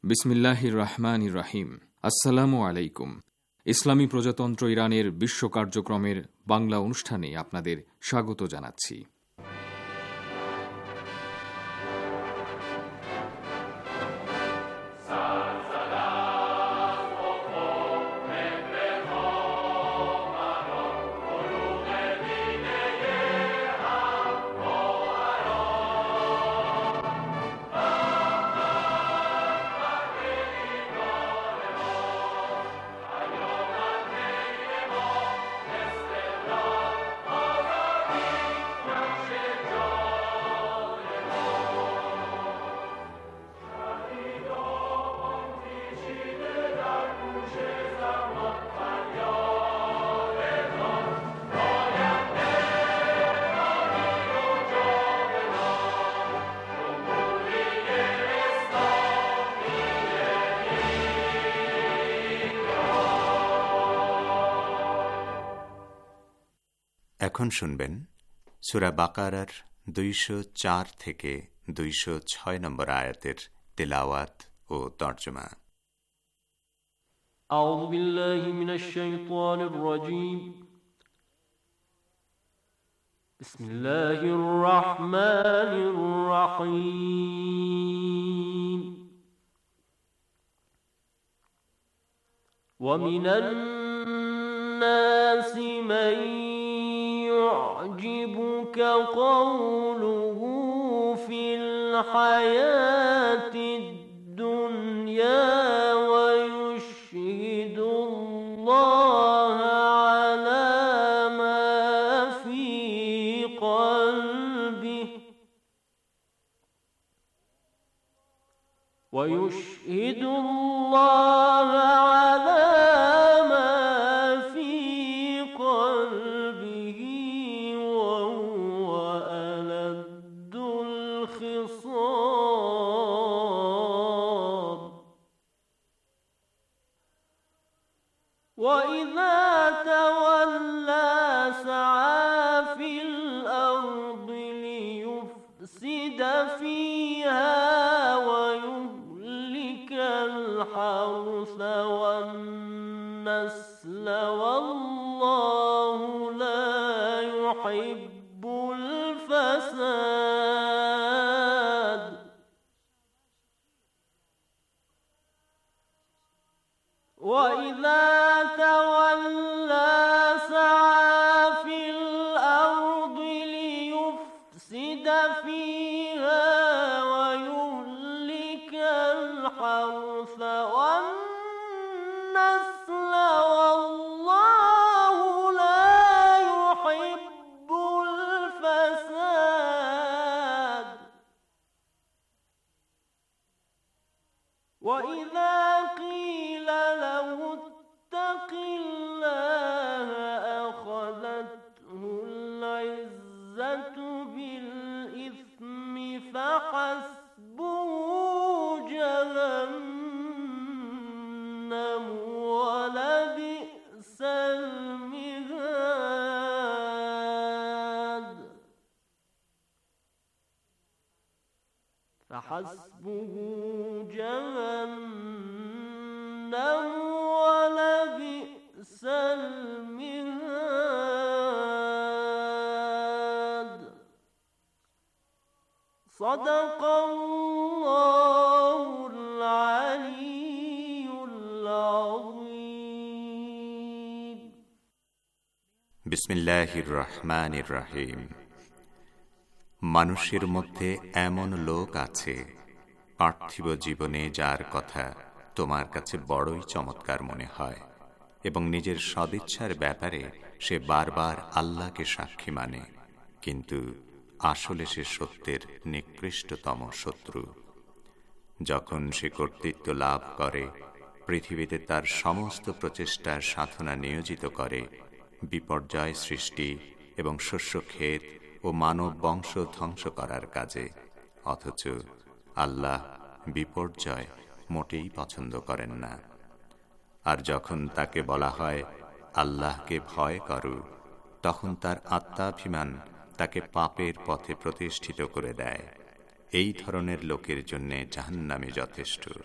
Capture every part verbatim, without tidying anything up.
বিসমিল্লাহির রহমানির রহিম। আসসালামু আলাইকুম। ইসলামী প্রজাতন্ত্র ইরানের বিশ্ব কার্যক্রমের বাংলা অনুষ্ঠানে আপনাদের স্বাগত জানাচ্ছি। এখন শুনবেন সূরা বাকারার দুইশো চার থেকে দুইশো ছয় নম্বর আয়াতের তেলাওয়াত ও তর্জমা। আউযু বিল্লাহি মিনাশ শাইতানির রাজীম। বিসমিল্লাহির রাহমানির রাহিম। ওয়া মিনান নাসি মান يعجبك قوله في الحياة الدنيا ويشهد الله على ما في قلبه ويشهد الله على وَإِذَا تَوَلَّى سَعَى فِي الْأَرْضِ لِيُفْسِدَ فِيهَا وَيُهْلِكَ الْحَرْثَ وَالنَّسْلَ وَاللَّهُ لَا يُحِبُّ الْفَسَادَ وَإِذَا تولى سعى في الأرض ليفسد فيها ويهلك الحرث والنسل والله لا يحب الفساد وإذا قيل له اتق الله أخذته العزة بالإثم فحسبه جهنم ولبئس المهاد فحسبه جهنم ولبئس المهاد صدق الله العلي العظيم বিসমিল্লাহির রহমানির রহিম। মানুষের মধ্যে এমন লোক আছে পার্থিব জীবনে যার কথা তোমার কাছে বড়ই চমৎকার মনে হয় এবং নিজের সদিচ্ছার ব্যাপারে সে বারবার আল্লাহকে সাক্ষী মানে, কিন্তু আসলে সে সত্যের নিকৃষ্টতম শত্রু। যখন সে কর্তৃত্ব লাভ করে, পৃথিবীতে তার সমস্ত প্রচেষ্টার সাধনা নিয়োজিত করে বিপর্যয় সৃষ্টি এবং শস্যক্ষেত ও মানব বংশ ধ্বংস করার কাজে, অথচ আল্লাহ বিপর্যয় মোটেই পছন্দ করেন না। আর যখন তাকে বলা হয় আল্লাহকে ভয় করো, তখন তার আত্মাভিমান তাকে পাপের পথে প্রতিষ্ঠিত করে দেয়। এই ধরনের লোকের জন্য জাহান্নামে যথেষ্ট।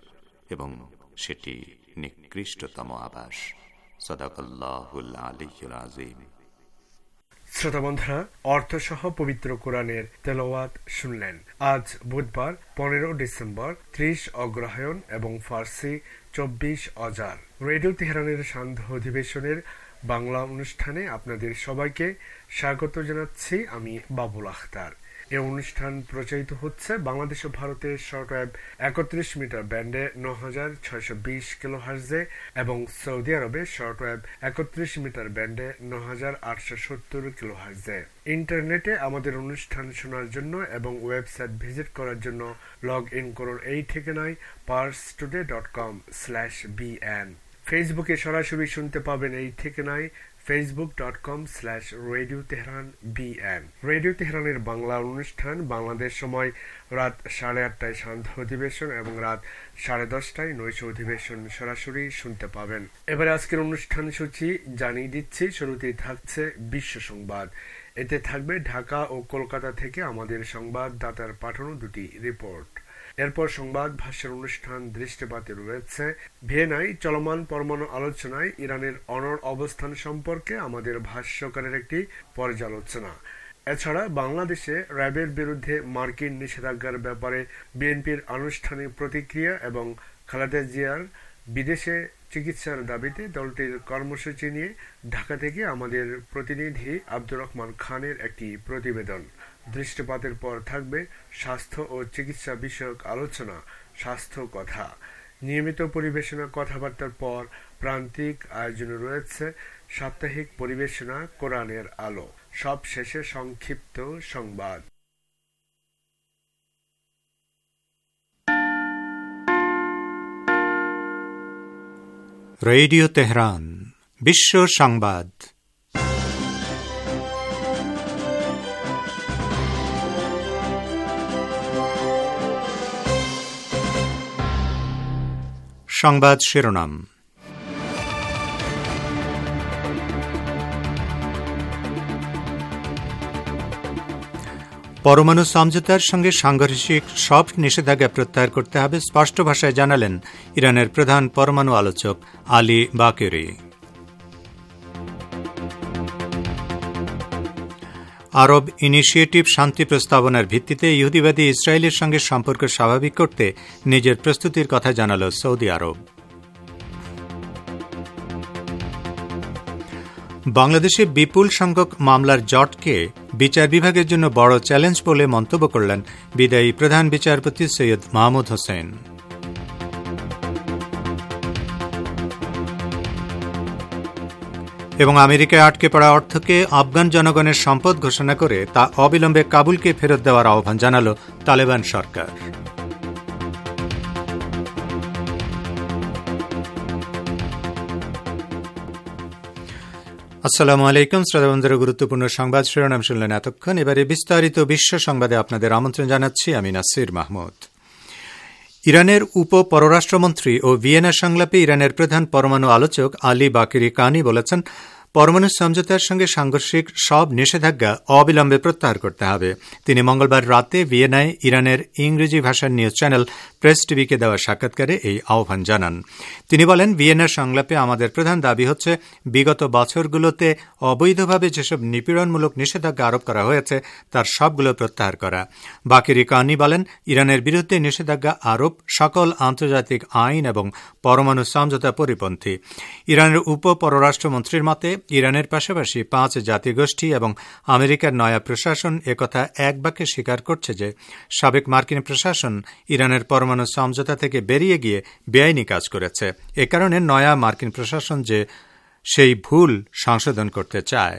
এবং সেটি নিকৃষ্টতম আবাস। সাদাকাল্লাহুল আলিয়্যুল আযীম। শ্রোতা বন্ধুরা, অর্থসহ পবিত্র কোরআনের তেলাওয়াত শুনলেন। আজ বুধবার পনেরো ডিসেম্বর, ত্রিশ অগ্রহায়ণ এবং ফার্সি চব্বিশ অজার। রেডিও তেহরানের সান্ধ্য অধিবেশনের বাংলা অনুষ্ঠানে আপনাদের সবাইকে স্বাগত জানাচ্ছি। আমি বাবুল আখতার। এই অনুষ্ঠান প্রচারিত হচ্ছে বাংলাদেশ ও ভারতের শর্টওয়েভ একত্রিশ মিটার ব্যান্ডে ন হাজার ছয়শ বিশ কিলো হার্জে এবং সৌদি আরবে শর্টওয়েভ একত্রিশ মিটার ব্যান্ডে ন হাজার আটশো সত্তর কিলো হার্জে। ইন্টারনেটে আমাদের অনুষ্ঠান শোনার জন্য এবং ওয়েবসাইট ভিজিট করার জন্য লগ ইন করুন এই ঠিকানায় Pars today dot com slash BN. ফেসবুকে সরাসরি শুনতে পাবেন এই ঠিকানায় Facebook dot com slash radio Tehran BN. Radio তেহরানের বাংলা অনুষ্ঠান বাংলাদেশ সময় রাত সাড়ে আটটায় সান্ধ্য অধিবেশন এবং রাত সাড়ে দশটায় নৈশ অধিবেশন সরাসরি শুনতে পাবেন। এবারে আজকের অনুষ্ঠান সূচি জানিয়ে দিচ্ছি। শুরুতেই থাকছে বিশ্ব সংবাদ। এতে থাকবে ঢাকা ও কলকাতা থেকে আমাদের সংবাদদাতার পাঠানো দুটি রিপোর্ট। এরপর সংবাদ ভাষ্যের অনুষ্ঠান দৃষ্টিপাতে রয়েছে ভিয়েনায় চলমান পরমাণু আলোচনায় ইরানের অনড় অবস্থান সম্পর্কে আমাদের ভাষ্যকারের একটি পর্যালোচনা। এছাড়া বাংলাদেশে র্যাবের বিরুদ্ধে মার্কিন নিষেধাজ্ঞার ব্যাপারে বিএনপির আনুষ্ঠানিক প্রতিক্রিয়া এবং খালেদা জিয়ার বিদেশে চিকিৎসার দাবিতে দলটির কর্মসূচি নিয়ে ঢাকা থেকে আমাদের প্রতিনিধি আব্দুর রহমান খানের একটি প্রতিবেদন। দৃষ্টিপাতের পর থাকবে স্বাস্থ্য ও চিকিৎসা বিষয়ক আলোচনা, স্বাস্থ্য কথা। নিয়মিত পরিবেশনা কথাবার্তার পর প্রান্তিক আয়োজনে রয়েছে সাপ্তাহিক পরিবেশনা কোরআনের আলো। সব শেষে সংক্ষিপ্ত সংবাদ। রেডিও তেহরান বিশ্ব সংবাদ। সংবাদ শিরোনাম। পরমাণু সমঝোতার সঙ্গে সাংঘর্ষিক সব নিষেধাজ্ঞা প্রত্যাহার করতে হবে, স্পষ্ট ভাষায় জানালেন ইরানের প্রধান পরমাণু আলোচক আলী বাকেরি। আরব ইনিশিয়েটিভ শান্তি প্রস্তাবনার ভিত্তিতে ইহুদিবাদী ইসরায়েলের সঙ্গে সম্পর্ক স্বাভাবিক করতে নিজের প্রস্তুতির কথা জানাল সৌদি আরব। বাংলাদেশে বিপুল সংখ্যক মামলার জটকে বিচার বিভাগের জন্য বড় চ্যালেঞ্জ বলে মন্তব্য করলেন বিদায়ী প্রধান বিচারপতি সৈয়দ মাহমুদ হোসেন। এবং আমেরিকায় আটকে পড়া অর্থকে আফগান জনগণের সম্পদ ঘোষণা করে তা অবিলম্বে কাবুলকে ফেরত দেওয়ার আহ্বান জানাল তালেবান সরকার। আসসালামু আলাইকুম শ্রোতা বন্ধুরা, গুরুত্বপূর্ণ সংবাদ শিরোনাম শুনলেন এতক্ষণ। এবারে বিস্তারিত বিশ্ব সংবাদে আপনাদের আমন্ত্রণ জানাচ্ছি আমি নাসির মাহমুদ। ইরানের উপ পররাষ্ট্রমন্ত্রী ও ভিয়েনা সংলাপে ইরানের প্রধান পরমাণু আলোচক আলী বাকেরি কানি বলেছেন, পরমাণু সমঝোতার সঙ্গে সাংঘর্ষিক সব নিষেধাজ্ঞা অবিলম্বে প্রত্যাহার করতে হবে। তিনি মঙ্গলবার রাতে ভিয়েনায় ইরানের ইংরেজি ভাষার নিউজ চ্যানেল প্রেস টিভিকে দেওয়া সাক্ষাৎকারে এই আহ্বান জানান। তিনি বলেন, ভিয়েনা সংলাপে আমাদের প্রধান দাবি হচ্ছে বিগত বছরগুলোতে অবৈধভাবে যেসব নিপীড়নমূলক নিষেধাজ্ঞা আরোপ করা হয়েছে তার সবগুলো প্রত্যাহার করা। বাকেরি কানি বলেন, ইরানের বিরুদ্ধে নিষেধাজ্ঞা আরোপ সকল আন্তর্জাতিক আইন এবং পরমাণু সমঝোতা পরিপন্থী। ইরানের উপ পররাষ্ট্রমন্ত্রীর মতে ইরানের পাশাপাশি পাঁচ জাতিগোষ্ঠী এবং আমেরিকার নয়া প্রশাসন একথা এক বাক্যে স্বীকার করছে যে সাবেক মার্কিন প্রশাসন ইরানের পরমাণু সমঝোতা থেকে বেরিয়ে গিয়ে বেআইনি কাজ করেছে। এ কারণে নয়া মার্কিন প্রশাসন যে সেই ভুল সংশোধন করতে চায়।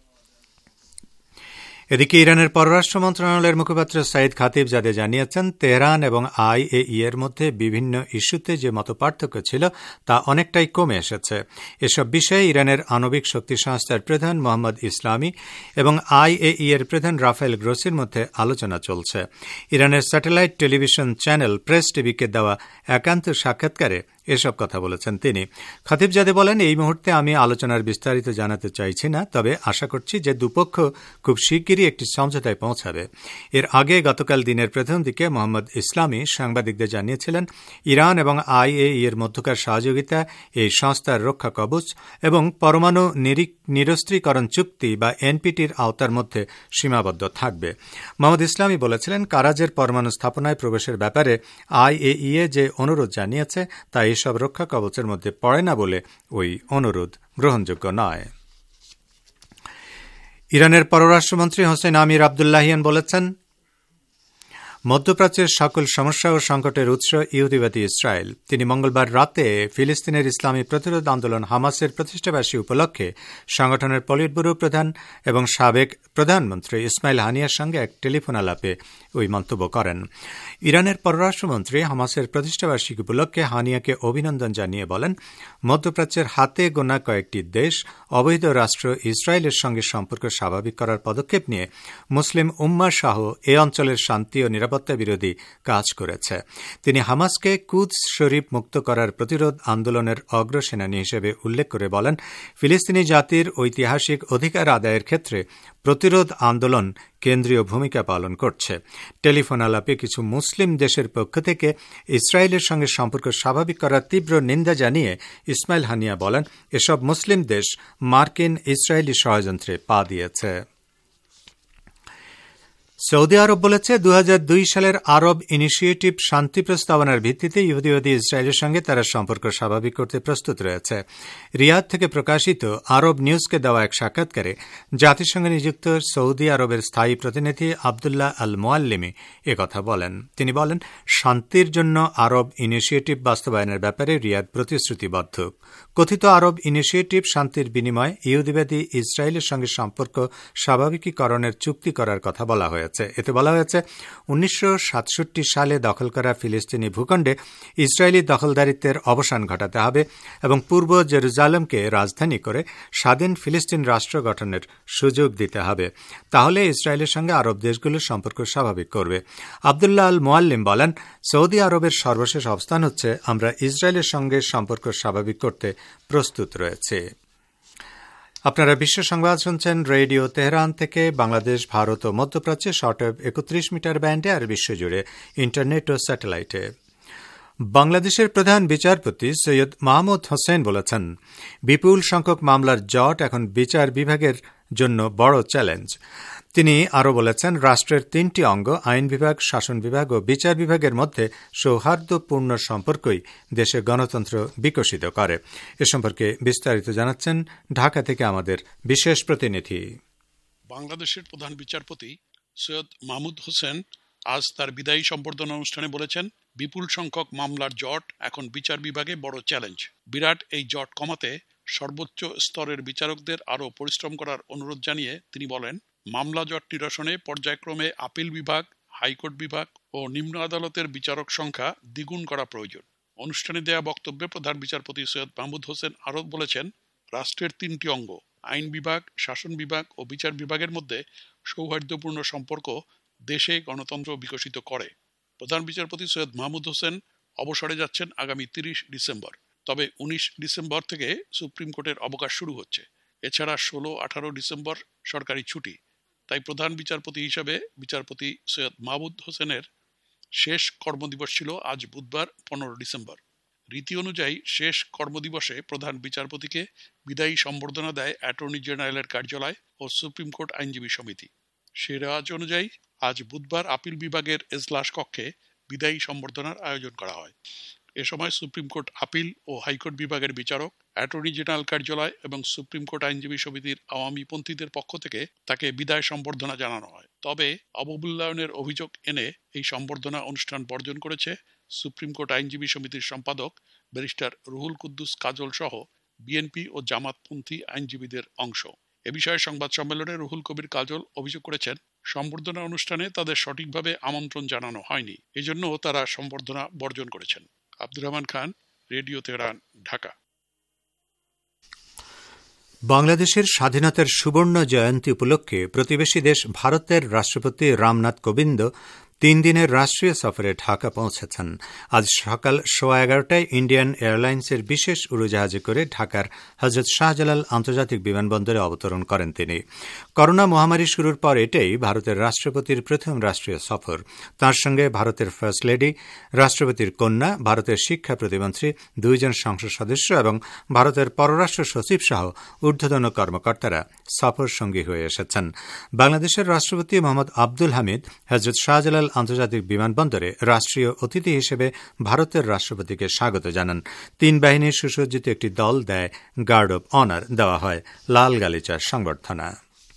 এদিকে ইরানের পররাষ্ট্র মন্ত্রণালয়ের মুখপাত্র সাইদ খাতিবজাদে জানিয়েছেন, তেহরান এবং আইএই এর মধ্যে বিভিন্ন ইস্যুতে যে মতপার্থক্য ছিল তা অনেকটাই কমে এসেছে। এসব বিষয়ে ইরানের আণবিক শক্তি সংস্থার প্রধান মোহাম্মদ ইসলামি এবং আইএই এর প্রধান রাফায়েল গ্রোসির মধ্যে আলোচনা চলছে। ইরানের স্যাটেলাইট টেলিভিশন চ্যানেল প্রেস টিভিকে দেওয়া একান্ত সাক্ষাৎকারে এসব কথা বলেছেন তিনি। খতিবজাদে বলেন, এই মুহূর্তে আমি আলোচনার বিস্তারিত জানাতে চাইছি না, তবে আশা করছি যে দুপক্ষ খুব শিগগিরই একটি সমঝোতায় পৌঁছাবে। এর আগে গতকাল দিনের প্রথম দিকে মোহাম্মদ ইসলামী সাংবাদিকদের জানিয়েছিলেন, ইরান এবং আইএই এর মধ্যকার সহযোগিতা এই সংস্থার রক্ষা কবচ এবং পরমাণু নিরস্ত্রীকরণ চুক্তি বা এনপিটির আওতার মধ্যে সীমাবদ্ধ থাকবে। মোহাম্মদ ইসলামী বলেছিলেন, কারাজের পরমাণু স্থাপনায় প্রবেশের ব্যাপারে আইএইএ যে অনুরোধ জানিয়েছে তা এসব রক্ষা কবচের মধ্যে পড়ে না বলে ওই অনুরোধ গ্রহণযোগ্য নয়। ইরানের পররাষ্ট্রমন্ত্রী হোসেন আমির আবদুল্লাহিয়ান বলেছেন, মধ্যপ্রাচ্যের সকল সমস্যা ও সংকটের উৎস ইহুদিবাদী ইসরায়েল। তিনি মঙ্গলবার রাতে ফিলিস্তিনের ইসলামী প্রতিরোধ আন্দোলন হামাসের প্রতিষ্ঠাবার্ষিকী উপলক্ষে সংগঠনের পলিট ব্যুরো প্রধান এবং সাবেক প্রধানমন্ত্রী ইসমাইল হানিয়ার সঙ্গে এক টেলিফোন আলাপে ওই মন্তব্য করেন। ইরানের পররাষ্ট্রমন্ত্রী হামাসের প্রতিষ্ঠাবার্ষিকী উপলক্ষে হানিয়াকে অভিনন্দন জানিয়ে বলেন, মধ্যপ্রাচ্যের হাতে গোনা কয়েকটি দেশ অবৈধ রাষ্ট্র ইসরায়েলের সঙ্গে সম্পর্ক স্বাভাবিক করার পদক্ষেপ নিয়ে মুসলিম উম্মাহ সহ এ অঞ্চলের শান্তি ও নিরাপত্তা বিরোধী কাজ করেছে। তিনি হামাসকে কুদস শরীফ মুক্ত করার প্রতিরোধ আন্দোলনের অগ্রসেনানী হিসেবে উল্লেখ করে বলেন, ফিলিস্তিনি জাতির ঐতিহাসিক অধিকার আদায়ের ক্ষেত্রে প্রতিরোধ আন্দোলন কেন্দ্রীয় ভূমিকা পালন করছে। টেলিফোন আলাপে কিছু মুসলিম দেশের পক্ষ থেকে ইসরায়েলের সঙ্গে সম্পর্ক স্বাভাবিক করার তীব্র নিন্দা জানিয়ে ইসমাইল হানিয়া বলেন, এসব মুসলিম দেশ মার্কিন ইসরায়েলি ষড়যন্ত্রে পা দিয়েছে। সৌদি আরব বলেছে, দু হাজার দুই সালের আরব ইনিশিয়েটিভ শান্তি প্রস্তাবনার ভিত্তিতে ইহুদিবাদী ইসরায়েলের সঙ্গে তারা সম্পর্ক স্বাভাবিক করতে প্রস্তুত রয়েছে। রিয়াদ থেকে প্রকাশিত আরব নিউজকে দেওয়া এক সাক্ষাৎকারে জাতিসংঘে নিযুক্ত সৌদি আরবের স্থায়ী প্রতিনিধি আবদুল্লাহ আল মোয়াল্লিমি একথা বলেন। তিনি বলেন, শান্তির জন্য আরব ইনিশিয়েটিভ বাস্তবায়নের ব্যাপারে রিয়াদ প্রতিশ্রুতিবদ্ধ। কথিত আরব ইনিশিয়েটিভ শান্তির বিনিময়ে ইহুদিবাদী ইসরায়েলের সঙ্গে সম্পর্ক স্বাভাবিকীকরণের চুক্তি করার কথা বলা হয়েছে। এতে বলা হয়েছে, উনিশশো সাতষট্টি সালে দখল করা ফিলিস্তিনি ভূখণ্ডে ইসরায়েলি দখলদারিত্বের অবসান ঘটাতে হবে এবং পূর্ব জেরুজালেমকে রাজধানী করে স্বাধীন ফিলিস্তিন রাষ্ট্র গঠনের সুযোগ দিতে হবে। তাহলে ইসরায়েলের সঙ্গে আরব দেশগুলোর সম্পর্ক স্বাভাবিক করবে। আবদুল্লাহ আল মোয়াল্লিম বলেন, সৌদি আরবের সর্বশেষ অবস্থান হচ্ছে, আমরা ইসরায়েলের সঙ্গে সম্পর্ক স্বাভাবিক করতে প্রস্তুত রয়েছে। আপনারা বিশ্ব সংবাদ শুনছেন রেডিও তেহরান থেকে। বাংলাদেশ, ভারত ও মধ্যপ্রাচ্যে শর্টওয়েভ একত্রিশ মিটার ব্যান্ডে আর বিশ্বজুড়ে ইন্টারনেট ও স্যাটেলাইটে। বাংলাদেশের প্রধান বিচারপতি সৈয়দ মাহমুদ হোসেন বলেছেন, বিপুল সংখ্যক মামলার জট এখন বিচার বিভাগের জন্য বড় চ্যালেঞ্জ। তিনি আরও বলেছেন, রাষ্ট্রের তিনটি অঙ্গ আইন বিভাগ, শাসন বিভাগ ও বিচার বিভাগের মধ্যে সৌহার্দ্যপূর্ণ সম্পর্কই দেশে গণতন্ত্র বিকশিত করে। এ সম্পর্কে বিস্তারিত জানাচ্ছেন ঢাকা থেকে আমাদের বিশেষ প্রতিনিধি। বাংলাদেশের প্রধান বিচারপতি সৈয়দ মাহমুদ হোসেন আজ তার বিদায়ী সম্বর্ধনা অনুষ্ঠানে বলেছেন, বিপুল সংখ্যক মামলার জট এখন বিচার বিভাগে বড় চ্যালেঞ্জ। বিরাট এই জট কমাতে সর্বোচ্চ স্তরের বিচারকদের আরও পরিশ্রম করার অনুরোধ জানিয়ে তিনি বলেন, মামলা জট নিরসনে পর্যায়ক্রমে আপিল বিভাগ, হাইকোর্ট বিভাগ ও নিম্ন আদালতের বিচারক সংখ্যা দ্বিগুণ করা প্রয়োজন। অনুষ্ঠানে দেয়া বক্তব্যে প্রধান বিচারপতি সৈয়দ মাহমুদ হোসেন আরও বলেছেন, রাষ্ট্রের তিনটি অঙ্গ আইন বিভাগ, শাসন বিভাগ ও বিচার বিভাগের মধ্যে সৌহার্দ্যপূর্ণ সম্পর্ক দেশে গণতন্ত্র বিকশিত করে। প্রধান বিচারপতি সৈয়দ মাহমুদ হোসেন অবসরে যাচ্ছেন আগামী তিরিশ ডিসেম্বর। তবে উনিশ ডিসেম্বর থেকে সুপ্রিম কোর্টের অবকাশ শুরু হচ্ছে। এছাড়া ষোলো আঠারো ডিসেম্বর সরকারি ছুটি। তাই প্রধান বিচারপতি হিসাবে বিচারপতি সৈয়দ মাহমুদ হোসেনের শেষ কর্মদিবস ছিল আজ বুধবার পনেরো ডিসেম্বর। রীতি অনুযায়ী শেষ কর্মদিবসে প্রধান বিচারপতিকে বিদায়ী সম্বর্ধনা দেয় অ্যাটর্নি জেনারেলের কার্যালয় ও সুপ্রিম কোর্ট আইনজীবী সমিতি। সে রেওয়াজ অনুযায়ী আজ বুধবার আপিল বিভাগের এজলাস কক্ষে বিদায়ী সম্বর্ধনার আয়োজন করা হয়। এ সময় সুপ্রিম কোর্ট আপিল ও হাইকোর্ট বিভাগের বিচারক, অ্যাটর্নি জেনারেল কার্যালয় এবং সুপ্রিম কোর্ট আইনজীবী সমিতির আওয়ামীপন্থীদের পক্ষ থেকে তাকে বিদায় সম্বর্ধনা জানানো হয়। তবে অবমূল্যায়নের অভিযোগ এনে এই সম্বর্ধনা অনুষ্ঠান বর্জন করেছে সুপ্রিম কোর্ট আইনজীবী সমিতির সম্পাদক ব্যারিস্টার রুহুল কুদ্দুস কাজল সহ বিএনপি ও জামাতপন্থী আইনজীবীদের অংশ। এ বিষয়ে সংবাদ সম্মেলনে রুহুল কবির কাজল অভিযোগ করেছেন, সম্বর্ধনা অনুষ্ঠানে তাদের সঠিকভাবে আমন্ত্রণ জানানো হয়নি, এজন্য তারা সম্বর্ধনা বর্জন করেছেন। Abdur Rahman Khan, radio Tehran, Dhaka. বাংলাদেশের স্বাধীনতার সুবর্ণ জয়ন্তী উপলক্ষে প্রতিবেশী দেশ ভারতের রাষ্ট্রপতি রামনাথ কোবিন্দ তিন দিনের রাষ্ট্রীয় সফরে ঢাকা পৌঁছেছেন। আজ সকাল সোয়া এগারোটায় ইন্ডিয়ান এয়ারলাইন্সের বিশেষ উড়োজাহাজে করে ঢাকার হজরত শাহজালাল আন্তর্জাতিক বিমানবন্দরে অবতরণ করেন তিনি। করোনা মহামারী শুরুর পর এটাই ভারতের রাষ্ট্রপতির প্রথম রাষ্ট্রীয় সফর। তাঁর সঙ্গে ভারতের ফার্স্ট লেডি, রাষ্ট্রপতির কন্যা, ভারতের শিক্ষা প্রতিমন্ত্রী, দুইজন সংসদ সদস্য এবং ভারতের পররাষ্ট্র সচিব সহ ঊর্ধ্বতন কর্মকর্তারা সফর সঙ্গী হয়ে এসেছেন। বাংলাদেশের রাষ্ট্রপতি মোহাম্মদ আব্দুল হামিদ হজরত শাহজালাল আন্তর্জাতিক বিমানবন্দরে রাষ্ট্রীয় অতিথি হিসেবে ভারতের রাষ্ট্রপতিকে স্বাগত জানান। তিন বাহিনীর সুসজ্জিত একটি দল দেয় গার্ড অব অনার, দেওয়া হয় লাল গালিচার সংবর্ধনা।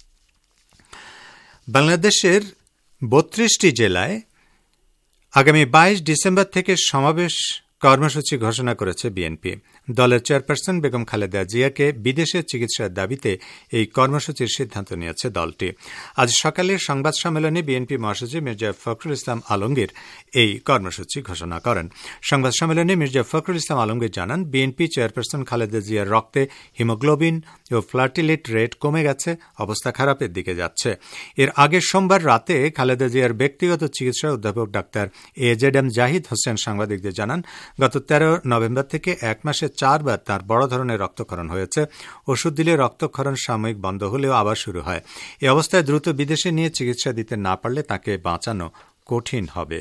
বাংলাদেশের বত্রিশটি জেলায় আগামী বাইশ ডিসেম্বর থেকে সমাবেশ কর্মসূচি ঘোষণা করেছে বিএনপি। দলের চেয়ারপারসন বেগম খালেদা জিয়াকে বিদেশে চিকিৎসার দাবিতে এই কর্মসূচির সিদ্ধান্ত নিয়েছে দলটি। আজ সকালে সংবাদ সম্মেলনে বিএনপি মহাসচিব মির্জা ফখরুল ইসলাম আলমগীর এই কর্মসূচি ঘোষণা করেন। সংবাদ সম্মেলনে মির্জা ফখরুল ইসলাম আলমগীর জানান, বিএনপি চেয়ারপারসন খালেদা জিয়ার রক্তে হিমোগ্লোবিন ও প্লাটিলেট রেট কমে গেছে, অবস্থা খারাপের দিকে যাচ্ছে। এর আগে সোমবার রাতে খালেদা জিয়ার ব্যক্তিগত চিকিৎসা অধ্যাপক doctor A Z M Zahid Hossain সাংবাদিকদের জানান, গত তেরো নভেম্বর থেকে এক মাসে চারবার তার বড় ধরনের রক্তক্ষরণ হয়েছে। ওষুধ দিলে রক্তক্ষরণ সাময়িক বন্ধ হলেও আবার শুরু হয়। এ অবস্থায় দ্রুত বিদেশে নিয়ে চিকিৎসা দিতে না পারলে তাকে বাঁচানো কঠিন হবে।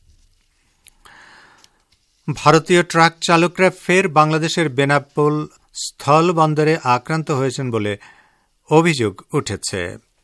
ভারতীয় ট্রাক চালকরা ফের বাংলাদেশের বেনাপোল স্থল বন্দরে আক্রান্ত হয়েছেন বলে অভিযোগ উঠেছে।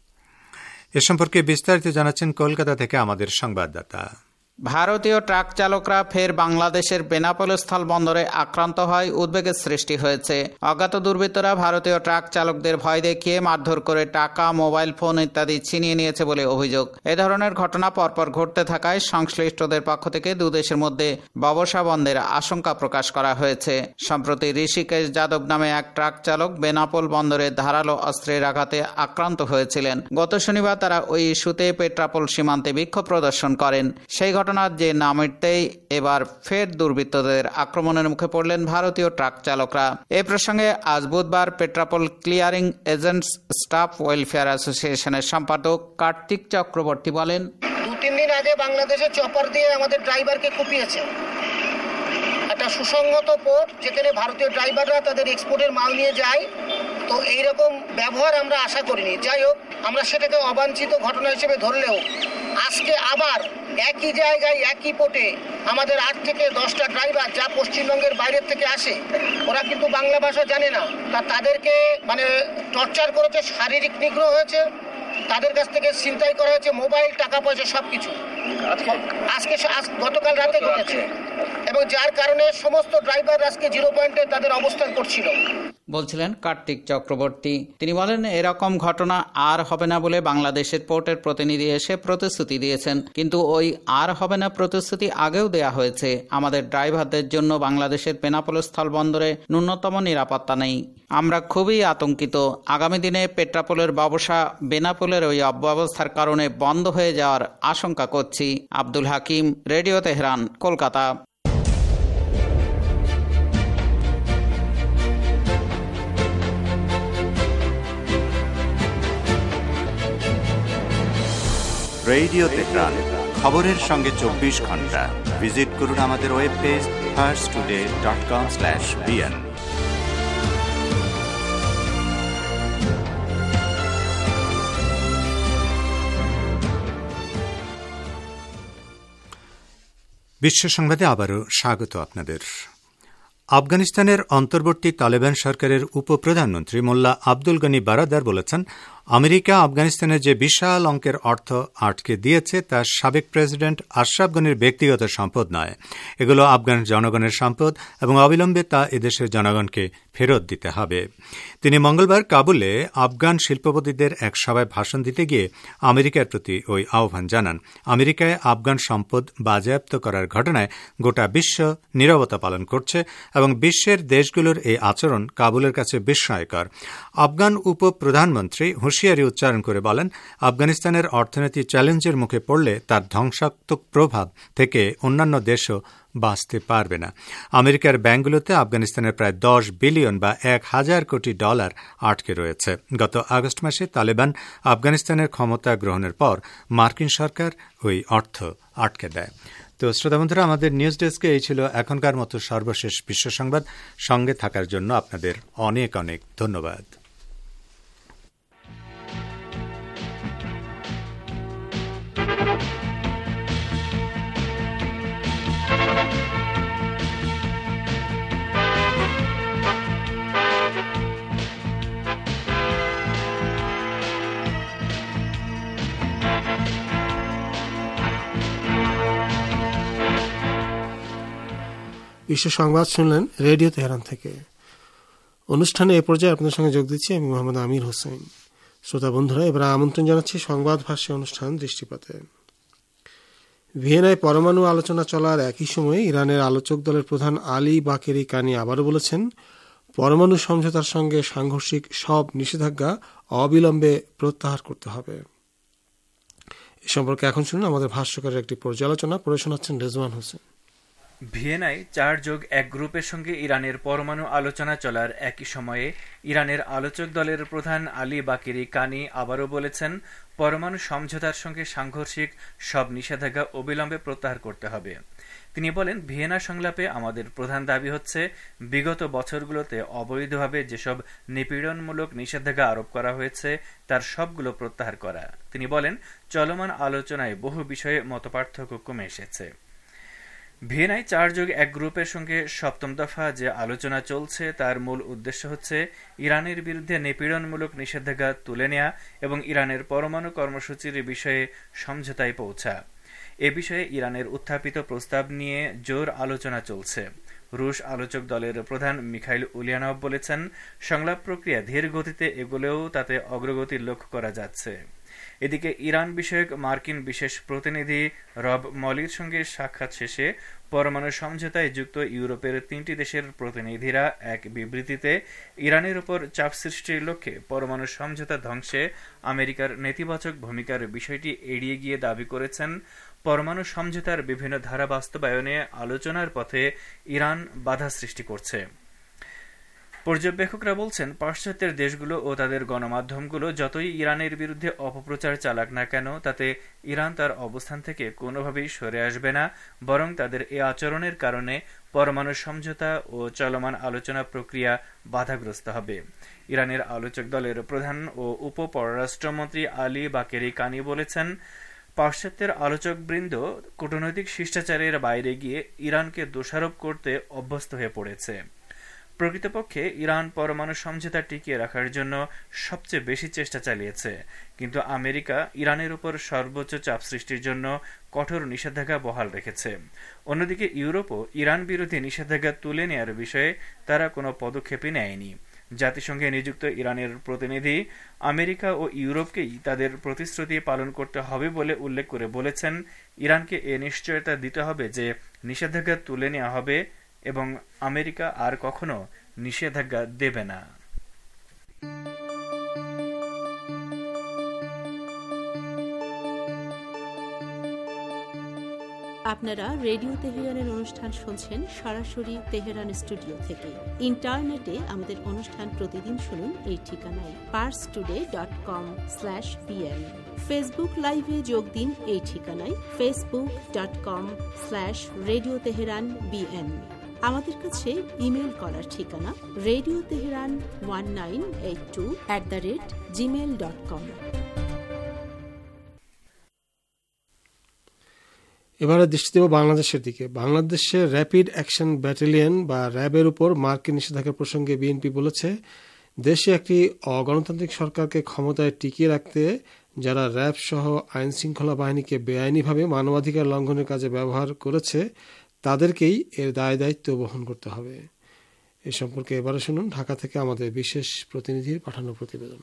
এ সম্পর্কে বিস্তারিত জানাচ্ছেন কলকাতা থেকে আমাদের সংবাদদাতা। ভারতীয় ট্রাক চালকরা ফের বাংলাদেশের বেনাপোল স্থল বন্দরে আক্রান্ত হয় উদ্বেগের সৃষ্টি হয়েছে। অজ্ঞাত দুর্বৃত্তরা ভারতীয় ট্রাক চালকদের ভয় দেখিয়ে মারধর করে টাকা, মোবাইল ফোন ইত্যাদি ছিনিয়ে নিয়েছে বলে অভিযোগ। এ ধরনের ঘটনা পরপর ঘটতে থাকায় সংশ্লিষ্টদের পক্ষ থেকে দুদেশের মধ্যে ব্যবসা বন্ধের আশঙ্কা প্রকাশ করা হয়েছে। সম্প্রতি ঋষিকেশ যাদব নামে এক ট্রাক চালক বেনাপোল বন্দরে ধারালো অস্ত্রের আঘাতে আক্রান্ত হয়েছিলেন। গত শনিবার তারা ওই ইস্যুতে পেট্রাপোল সীমান্তে বিক্ষোভ প্রদর্শন করেন। সেই ঘটনার যে না মিটতেই এবার ফের দুর্বৃত্তদের আক্রমণের মুখে পড়লেন ভারতীয় ট্রাক চালকরা। এ প্রসঙ্গে আজ বুধবার Petrapole clearing agents staff welfare অ্যাসোসিয়েশনের সম্পাদক কার্তিক চক্রবর্তী বলেন, দু তিন দিন আগে বাংলাদেশে চপার দিয়ে আমাদের ড্রাইভারকে কুপিয়েছে। একটা সুসংহত পোর্ট যেখানে ভারতীয় ড্রাইভাররা তাদের এক্সপোর্টের মাল নিয়ে যায়, তো এইরকম ব্যবহার আমরা আশা করিনি। যাই হোক, আমরা সেটাকে অবাঞ্ছিত ঘটনা হিসেবে ধরলেও আজকে আবার একই জায়গায় একই পোর্টে আমাদের আট থেকে দশটা ড্রাইভার যা পশ্চিমবঙ্গের বাইরের থেকে আসে, ওরা কিন্তু বাংলা ভাষা জানে না, তা তাদেরকে মানে টর্চার করেছে, শারীরিক নিগ্রহ হয়েছে, তাদের কাছ থেকে ছিনতাই করা হয়েছে মোবাইল, টাকা পয়সা সবকিছু। আজকে গতকাল রাতে ঘটেছে এবং যার কারণে সমস্ত ড্রাইভার আজকে জিরো পয়েন্টে তাদের অবস্থান করছিল, বলছিলেন কার্তিক চক্রবর্তী। তিনি বলেন, এরকম ঘটনা আর হবে না বলে বাংলাদেশের পোর্টের প্রতিনিধি এসে প্রতিশ্রুতি দিয়েছেন, কিন্তু ওই আর হবে না প্রতিশ্রুতি আগেও দেয়া হয়েছে। আমাদের ড্রাইভারদের জন্য বাংলাদেশের বেনাপোল স্থল বন্দরে ন্যূনতম নিরাপত্তা নেই। আমরা খুবই আতঙ্কিত। আগামী দিনে পেট্রাপোলের ব্যবসা বেনাপোলের ওই অব্যবস্থার কারণে বন্ধ হয়ে যাওয়ার আশঙ্কা করছি। Abdul Hakim, radio Tehran, Kolkata. Radio Tehran, খবরের সঙ্গে চব্বিশ ঘন্টা। ভিজিট করুন আমাদের web page first today dot com slash BN. বিশ্ব সংবাদে আবারও স্বাগত আপনাদের। আফগানিস্তানের অন্তর্বর্তী তালেবান সরকারের উপপ্রধানমন্ত্রী মোল্লা আব্দুল গনি বারাদার বলেছেন, আমেরিকা আফগানিস্তানের যে বিশাল অঙ্কের অর্থ আটকে দিয়েছে তা সাবেক প্রেসিডেন্ট আশরাফ গনির ব্যক্তিগত সম্পদ নয়, এগুলো আফগান জনগণের সম্পদ এবং অবিলম্বে তা এদেশের জনগণকে ফেরত দিতে হবে। তিনি মঙ্গলবার কাবুলে আফগান শিল্পপতিদের এক সভায় ভাষণ দিতে গিয়ে আমেরিকার প্রতি ওই আহ্বান জানান। আমেরিকায় আফগান সম্পদ বাজেয়াপ্ত করার ঘটনায় গোটা বিশ্ব নীরবতা পালন করছে এবং বিশ্বের দেশগুলোর এই আচরণ কাবুলের কাছে বিস্ময়কর। আফগান উপপ্রধানমন্ত্রী হুঁশিয়ার হুঁশিয়ারি উচ্চারণ করে বলেন, আফগানিস্তানের অর্থনীতি চ্যালেঞ্জের মুখে পড়লে তার ধ্বংসাত্মক প্রভাব থেকে অন্যান্য দেশও বাঁচতে পারবে না। আমেরিকার ব্যাংকগুলোতে আফগানিস্তানের প্রায় দশ বিলিয়ন বা এক হাজার কোটি ডলার আটকে রয়েছে। গত আগস্ট মাসে তালেবান আফগানিস্তানের ক্ষমতা গ্রহণের পর মার্কিন সরকার ওই অর্থ আটকে দেয়। তো শ্রোতা বন্ধুরা, আমাদের নিউজ ডেস্কে এই ছিল এখনকার মতো সর্বশেষ বিশ্ব সংবাদ। সঙ্গে থাকার জন্য আপনাদের অনেক অনেক ধন্যবাদ। বিশ্ব সংবাদ শুনলেন রেডিও তেহরান থেকে। অনুষ্ঠানে এ পর্যায়ে আপনাদের সঙ্গে যোগ দিচ্ছি আমি মোহাম্মদ আমির হোসেন। শ্রোতা বন্ধুরা, এবার আমন্ত্রণ জানাচ্ছি সংবাদ ভাষ্য অনুষ্ঠান দৃষ্টিপাতে। ভিয়েনায় পরমাণু আলোচনা চলার একই সময়ে ইরানের আলোচক দলের প্রধান আলী বাকেরি কানি আবারও বলেছেন, পরমাণু সমঝোতার সঙ্গে সাংঘর্ষিক সব নিষেধাজ্ঞা অবিলম্বে প্রত্যাহার করতে হবে। এ সম্পর্কে এখন শুনুন আমাদের ভাষ্যকারের একটি পর্যালোচনা। পড়ে শোনাচ্ছেন রেজওয়ান হোসেন। ভিয়েনায় চার যোগ এক গ্রুপের সঙ্গে ইরানের পরমাণু আলোচনা চলার একই সময়ে ইরানের আলোচক দলের প্রধান আলী বাকেরি কানি আবারও বলেছেন, পরমাণু সমঝোতার সঙ্গে সাংঘর্ষিক সব নিষেধাজ্ঞা অবিলম্বে প্রত্যাহার করতে হবে। তিনি বলেন, ভিয়েনা সংলাপে আমাদের প্রধান দাবি হচ্ছে বিগত বছরগুলোতে অবৈধভাবে যেসব নিপীড়নমূলক নিষেধাজ্ঞা আরোপ করা হয়েছে তার সবগুলো প্রত্যাহার করা। তিনি বলেন, চলমান আলোচনায় বহু বিষয়ে মতপার্থক্য কমে এসেছে। ভিয়েনায় চার যোগ এক গ্রুপের সঙ্গে সপ্তম দফা যে আলোচনা চলছে তার মূল উদ্দেশ্য হচ্ছে ইরানের বিরুদ্ধে নিপীড়নমূলক নিষেধাজ্ঞা তুলে নেওয়া এবং ইরানের পরমাণু কর্মসূচির বিষয়ে সমঝোতায় পৌঁছা। এ বিষয়ে ইরানের উত্থাপিত প্রস্তাব নিয়ে জোর আলোচনা চলছে। রুশ আলোচক দলের প্রধান মিখাইল উলিয়ানভ বলেছেন, সংলাপ প্রক্রিয়া ধীর গতিতে এগোলেও তাতে অগ্রগতি লক্ষ্য করা যাচ্ছে। এদিকে ইরান বিষয়ক মার্কিন বিশেষ প্রতিনিধি রব মলির সঙ্গে সাক্ষাৎ শেষে পরমাণু সমঝোতায় যুক্ত ইউরোপের তিনটি দেশের প্রতিনিধিরা এক বিবৃতিতে ইরানের উপর চাপ সৃষ্টির লক্ষ্যে পরমাণু সমঝোতা ধ্বংসে আমেরিকার নেতিবাচক ভূমিকার বিষয়টি এড়িয়ে গিয়ে দাবি করেছেন, পরমাণু সমঝোতার বিভিন্ন ধারা বাস্তবায়নে আলোচনার পথে ইরান বাধা সৃষ্টি করছে। পর্যবেক্ষকরা বলছেন, পাশ্চাত্যের দেশগুলো ও তাদের গণমাধ্যমগুলো যতই ইরানের বিরুদ্ধে অপপ্রচার চালাক না কেন, তাতে ইরান তার অবস্থান থেকে কোনোভাবেই সরে আসবে না, বরং তাদের এ আচরণের কারণে পরমাণু সমঝোতা ও চলমান আলোচনা প্রক্রিয়া বাধাগ্রস্ত হবে। ইরানের আলোচক দলের প্রধান ও উপ পররাষ্ট্রমন্ত্রী আলী বাকেরি কানি বলেছেন, পাশ্চাত্যের আলোচকবৃন্দ কূটনৈতিক শিষ্টাচারের বাইরে গিয়ে ইরানকে দোষারোপ করতে অভ্যস্ত হয়ে পড়েছে। প্রকৃতপক্ষে ইরান পরমাণু সমঝোতা টিকিয়ে রাখার জন্য সবচেয়ে বেশি চেষ্টা চালিয়েছে, কিন্তু আমেরিকা ইরানের উপর সর্বোচ্চ চাপ সৃষ্টির জন্য কঠোর নিষেধাজ্ঞা বহাল রেখেছে। অন্যদিকে ইউরোপও ইরান বিরোধী নিষেধাজ্ঞা তুলে নেওয়ার বিষয়ে তারা কোনো পদক্ষেপই নেয়নি। জাতিসংঘে নিযুক্ত ইরানের প্রতিনিধি আমেরিকা ও ইউরোপকেই তাদের প্রতিশ্রুতি পালন করতে হবে বলে উল্লেখ করে বলেছেন, ইরানকে এ নিশ্চয়তা দিতে হবে যে নিষেধাজ্ঞা তুলে নেওয়া হবে এবং আমেরিকা আর কখনো নিষেধাজ্ঞা দেবে না। আপনারা রেডিও তেহরানের অনুষ্ঠান শুনছেন সরাসরি তেহরান স্টুডিও থেকে। ইন্টারনেটে আমাদের অনুষ্ঠান প্রতিদিন শুনুন এই ঠিকানায় Pars today dot com slash BN. Facebook লাইভে যোগ দিন এই ঠিকানায় Facebook dot com slash radio Tehran BN. আমাদের কাছে ইমেল করার ঠিকানা radio Tehran one nine eight two at the rate Gmail dot com. এবারে দৃষ্টি দেব বাংলাদেশের দিকে। বাংলাদেশের র্যাপিড অ্যাকশন ব্যাটালিয়ন বা র্যাবের উপর মার্কিন নিষেধাজ্ঞা প্রসঙ্গে বিএনপি বলেছে, দেশে একটি অগণতান্ত্রিক সরকারকে ক্ষমতায় টিকিয়ে রাখতে যারা র্যাব সহ আইন শৃঙ্খলা বাহিনীকে বেআইনিভাবে মানবাধিকার লঙ্ঘনের কাজে ব্যবহার করেছে তাদেরকেই এর দায় দায়িত্ব বহন করতে হবে। এ সম্পর্কে এবারে শুনুন ঢাকা থেকে আমাদের বিশেষ প্রতিনিধির পাঠানো প্রতিবেদন।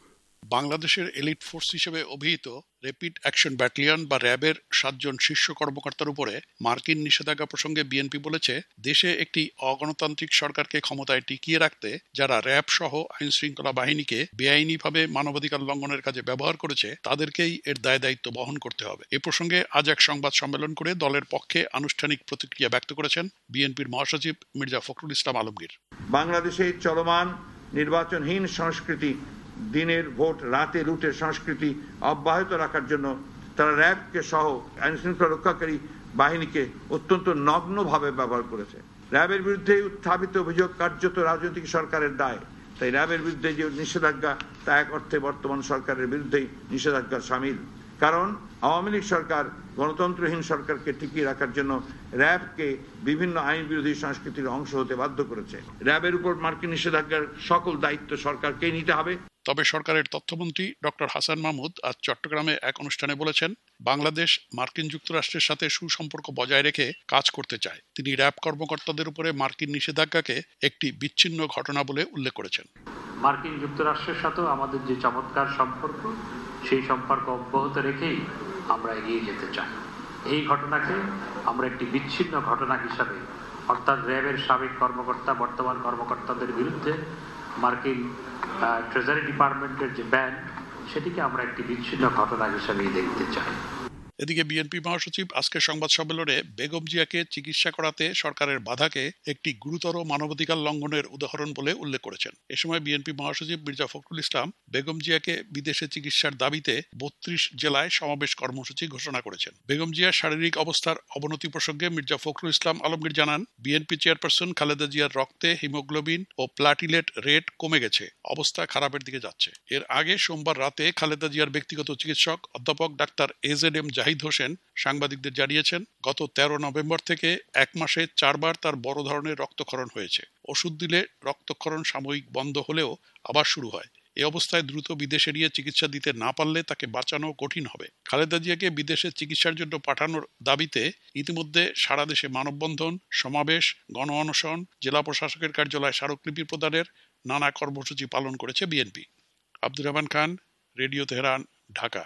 বাংলাদেশের এলিট ফোর্স হিসেবে অভিহিত র্যাপিড অ্যাকশন ব্যাটালিয়ন বা র্যাবের সাতজন শীর্ষ কর্মকর্তার উপরে মার্কিন নিষেধাজ্ঞা প্রসঙ্গে বিএনপি বলেছে, দেশে একটি অগণতান্ত্রিক সরকারকে ক্ষমতায় টিকিয়ে রাখতে যারা র্যাব সহ আইন শৃঙ্খলা বাহিনীকে বেআইনিভাবে মানবাধিকার লঙ্ঘনের কাজে ব্যবহার করেছে তাদেরকেই এর দায় দায়িত্ব বহন করতে হবে। এ প্রসঙ্গে আজ এক সংবাদ সম্মেলন করে দলের পক্ষে আনুষ্ঠানিক প্রতিক্রিয়া ব্যক্ত করেছেন বিএনপির মহাসচিব মির্জা ফখরুল ইসলাম আলমগীর। বাংলাদেশে চলমান নির্বাচনহীন সংস্কৃতি, দিনের ভোট রাতে লুটের সংস্কৃতি অব্যাহত রাখার জন্য তারা র্যাবকে সহ আইন শৃঙ্খলা রক্ষাকারী বাহিনীকে অত্যন্ত নগ্নভাবে ব্যবহার করেছে। র্যাবের বিরুদ্ধে উত্থাপিত অভিযোগ কার্যত রাজনৈতিক সরকারের দায়। তাই র্যাবের বিরুদ্ধে যে নিষেধাজ্ঞা তা এক অর্থে বর্তমান সরকারের বিরুদ্ধেই নিষেধাজ্ঞা সামিল। কারণ আওয়ামী লীগ সরকার গণতন্ত্রহীন সরকারকে টিকিয়ে রাখার জন্য র্যাবকে বিভিন্ন আইন বিরোধী সংস্কৃতির অংশ হতে বাধ্য করেছে। র্যাবের উপর মার্কিন নিষেধাজ্ঞার সকল দায়িত্ব সরকারকেই নিতে হবে। তবে সরকারের তথ্যমন্ত্রী ডক্টর হাসান মাহমুদ আজ চট্টগ্রামে এক অনুষ্ঠানে বলেছেন, বাংলাদেশ মার্কিন যুক্তরাষ্ট্রের সাথে সুসম্পর্ক বজায় রেখে কাজ করতে চায়। তিনি র্যাব কর্মকর্তাদের উপরে মার্কিন নিষেধাজ্ঞাকে একটি বিচ্ছিন্ন ঘটনা বলে উল্লেখ করেছেন। মার্কিন যুক্তরাষ্ট্রের সাথেও আমাদের যে চমৎকার সম্পর্ক, সেই সম্পর্ক অব্যাহত রেখেই আমরা এগিয়ে যেতে চাই। এই ঘটনাকে আমরা একটি বিচ্ছিন্ন ঘটনা হিসাবে, অর্থাৎ র্যাবের সাবেক কর্মকর্তা বর্তমান কর্মকর্তাদের বিরুদ্ধে মার্কিন ট্রেজারি ডিপার্টমেন্টের যে ব্যান, সেটিকে আমরা একটি বিচ্ছিন্ন ঘটনা হিসাবেই দেখতে চাই। এদিকে বিএনপি মহাসচিব আজকের সংবাদ সম্মেলনে বেগম জিয়াকে চিকিৎসা করাতে সরকারের বাধাকে একটি গুরুতর মানবাধিকার লঙ্ঘনের উদাহরণ বলে উল্লেখ করেছেন। এ সময় বিএনপি মহাসচিব মির্জা ফখরুল ইসলাম বেগম জিয়াকে বিদেশে চিকিৎসার দাবিতে বত্রিশ জেলায় সমাবেশ কর্মসূচি ঘোষণা করেছেন। বেগম জিয়ার শারীরিক অবস্থার অবনতি প্রসঙ্গে মির্জা ফখরুল ইসলাম আলমগীর জানান, বিএনপি চেয়ারপারসন খালেদা জিয়ার রক্তে হিমোগ্লোবিন ও প্লাটিলেট রেট কমে গেছে, অবস্থা খারাপের দিকে যাচ্ছে। এর আগে সোমবার রাতে খালেদা জিয়ার ব্যক্তিগত চিকিৎসক অধ্যাপক doctor A Z M Zahid Hossain সাংবাদিকদের জানিয়েছেন, গত তেরো নভেম্বর থেকে এক মাসে চারবার তার বড় ধরনের রক্তক্ষরণ হয়েছে। ওষুধ দিলে রক্তক্ষরণ সাময়িক বন্ধ হলেও আবার শুরু হয়। এই অবস্থায় দ্রুত বিদেশে নিয়ে চিকিৎসা দিতে না পারলে তাকে বাঁচানো কঠিন হবে। খালেদা জিয়াকে বিদেশে চিকিৎসার জন্য পাঠানোর দাবিতে ইতিমধ্যে সারা দেশে মানববন্ধন, সমাবেশ, গণ অনশন, জেলা প্রশাসকের কার্যালয়ে স্মারকলিপি প্রদানের নানা কর্মসূচি পালন করেছে BNP. Abdur Rahman Khan, radio Tehran, Dhaka.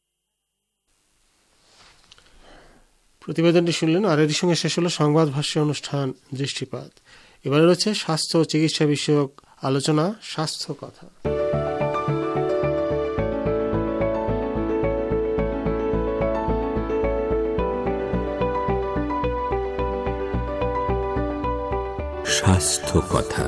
প্রতিবেদনটি শুনলেন, আর এর সঙ্গে শেষ হলো সংবাদ ভাষ্য অনুষ্ঠান দৃষ্টিপাত। এবারে রয়েছে স্বাস্থ্য ও চিকিৎসা বিষয়ক আলোচনা, স্বাস্থ্য কথা। স্বাস্থ্য কথা।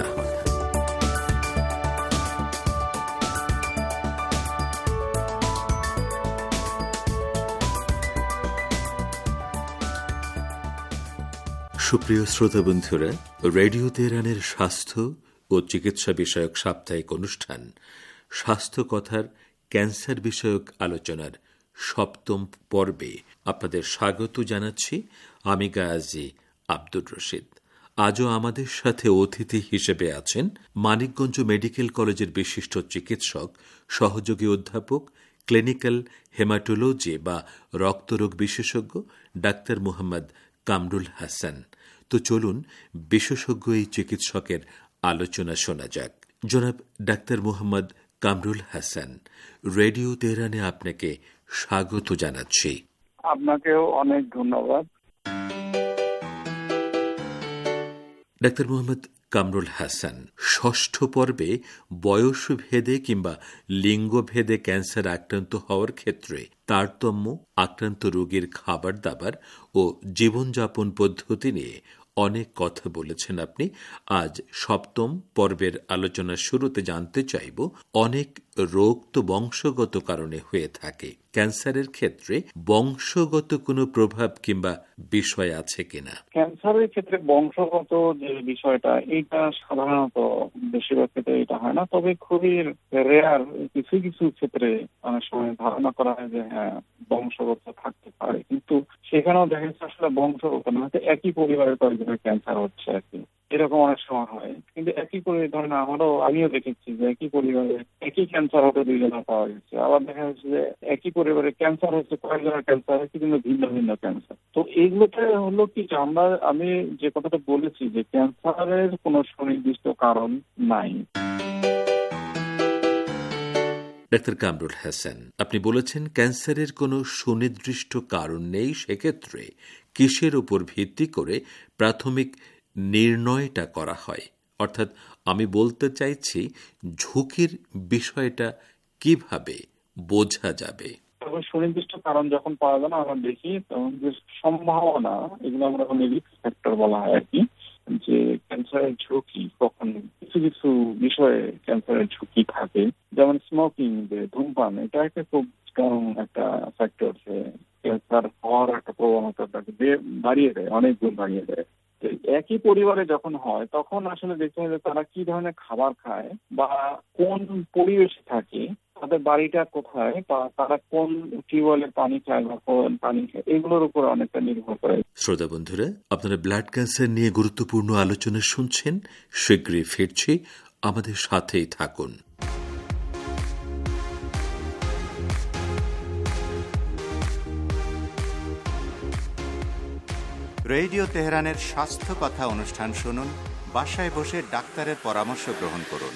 সুপ্রিয় শ্রোতা বন্ধুরা, রেডিও তেহরানের স্বাস্থ্য ও চিকিৎসা বিষয়ক সাপ্তাহিক অনুষ্ঠান স্বাস্থ্য কথার ক্যান্সার বিষয়ক আলোচনার সপ্তম পর্বে আপনাদের স্বাগত জানাচ্ছি। আমি গাজী আব্দুর রশিদ। আজও আমাদের সাথে অতিথি হিসেবে আছেন মানিকগঞ্জ মেডিকেল কলেজের বিশিষ্ট চিকিৎসক, সহযোগী অধ্যাপক, ক্লিনিক্যাল হেমাটোলজি বা রক্তরোগ বিশেষজ্ঞ ডাক্তার মোহাম্মদ কামরুল হাসান। তো চলুন বিশেষজ্ঞ এই চিকিৎসকের আলোচনা শোনা যাক। জনাব ডাক্তার মোহাম্মদ কামরুল হাসান, রেডিও তেহরানে আপনাকে স্বাগত জানাচ্ছি। আপনাকেও অনেক ধন্যবাদ। ডাক্তার মোহাম্মদ কামরুল হাসান, ষষ্ঠ পর্বে বয়স ভেদে কিংবা লিঙ্গ ভেদে ক্যান্সার আক্রান্ত হওয়ার ক্ষেত্রে তারতম্য, আক্রান্ত রোগীর খাবার দাবার ও জীবনযাপন পদ্ধতি নিয়ে অনেক কথা বলেছেন আপনি। আজ সপ্তম পর্বের আলোচনার শুরুতে জানতে চাইব, অনেক রোগ তো বংশগত কারণে হয়ে থাকে, ক্যান্সারের ক্ষেত্রে বংশগত কোনো প্রভাব কিংবা বিষয় আছে কিনা? ক্যান্সারের ক্ষেত্রে বংশগত যে বিষয়টা, এইটা সাধারণত বেশিরভাগ ক্ষেত্রে এটা হয় না, তবে খুবই রেয়ার কিছু কিছু ক্ষেত্রে অনেক সময় ধারণা করা হয় যে হ্যাঁ বংশগত থাকতে পারে, কিন্তু সেখানেও দেখা যাচ্ছে আসলে বংশগত না, একই পরিবারের কয়েকজনের ক্যান্সার হচ্ছে আর কি, এরকম অনেক সময় হয়। কিন্তু একই পরিবার, ধরেন আমারও আমিও দেখেছি যে একই পরিবারে একই ক্যান্সার হতে দুইজনের পাওয়া গেছে, আবার দেখা যাচ্ছে যে একই পরিবারে ক্যান্সার হচ্ছে, কয়েকজনের ক্যান্সার হচ্ছে কিন্তু ভিন্ন ভিন্ন ক্যান্সার। তো এইগুলোতে হলো কি, আমরা আমি যে কথাটা বলেছি যে ক্যান্সারের কোনো সুনির্দিষ্ট কারণ নাই। ডাক্তার কামরুল হাসান, আপনি বলেছেন ক্যান্সারের কোনো সুনির্দিষ্ট কারণ নেই, সেক্ষেত্রে কিসের উপর ভিত্তি করে প্রাথমিক নির্ণয়টা করা হয়? অর্থাৎ আমি বলতে চাইছি ঝুঁকির বিষয়টা কিভাবে বোঝা যাবে? সুনির্দিষ্ট কারণ যখন পাওয়া যায় না, আমরা দেখি তখন যে সম্ভাবনা, এগুলো আমরা রিস্ক ফ্যাক্টর বলা হয় আর কি, যে ক্যান্সারের ঝুঁকি কখন কিছু কিছু বিষয়ে ক্যান্সারের ঝুঁকি থাকে। যেমন স্মোকিং, যে ধূমপান, এটা একটা খুব স্ট্রং একটা ফ্যাক্টর, যে ক্যান্সার হওয়ার একটা প্রবণতাটাকে বাড়িয়ে দেয়, অনেক গুণ বাড়িয়ে দেয়। একই পরিবারে যখন হয় তখন আসলে দেখতে হয় যে তারা কি ধরনের খাবার খায় বা কোন পরিবেশে থাকে, তাদের বাড়িটা কোথায়, বা তারা কোন টিউবওয়েলের পানি খায় বা কোন পানি খায়, এগুলোর উপর অনেকটা নির্ভর করে। শ্রোতা বন্ধুরা, আপনারা ব্লাড ক্যান্সার নিয়ে গুরুত্বপূর্ণ আলোচনা শুনছেন। শীঘ্রই ফিরছি, আমাদের সাথেই থাকুন। রেডিও তেহরানের স্বাস্থ্য কথা অনুষ্ঠান শুনুন, বাসায় বসে ডাক্তারের পরামর্শ গ্রহণ করুন।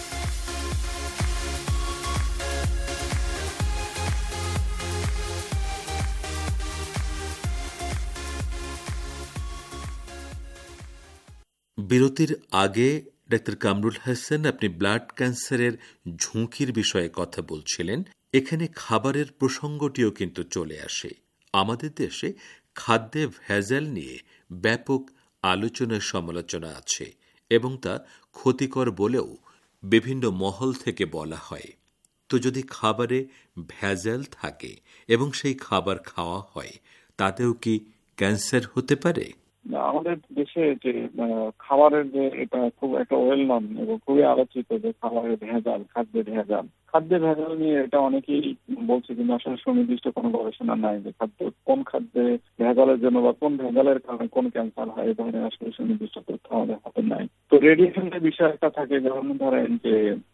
বিরতির আগে ডাক্তার কামরুল হাসান, আপনি ব্লাড ক্যান্সারের ঝুঁকির বিষয়ে কথা বলছিলেন। এখানে খাবারের প্রসঙ্গটিও কিন্তু চলে আসে। আমাদের দেশে খাদ্যে ভেজাল নিয়ে ব্যাপক আলোচনা সমালোচনা আছে এবং তা ক্ষতিকর বলেও বিভিন্ন মহল থেকে বলা হয়। তো যদি খাবারে ভেজাল থাকে এবং সেই খাবার খাওয়া হয়, তাতেও কি ক্যান্সার হতে পারে? আমাদের দেশে যে খাবারের যে এটা খুব একটা ওয়েল নন এবং খুবই আলোচিত যে খাবারের ভেজাল, খাদ্যের ভেজাল, খাদ্যের ভেজাল নিয়ে এটা অনেকেই বলছে, কিন্তু আসলে সুনির্দিষ্ট কোনো গবেষণা নাই যে খাদ্য কোন খাদ্যে ভেজালের জন্য বা কোন ভেজালের কারণে কোন ক্যান্সার হয়, এই ধরনের আসলে সুনির্দিষ্ট তথ্য আমাদের হাতে নাই। তো রেডিয়েশনের বিষয় একটা থাকে, যেমন ধরেন যে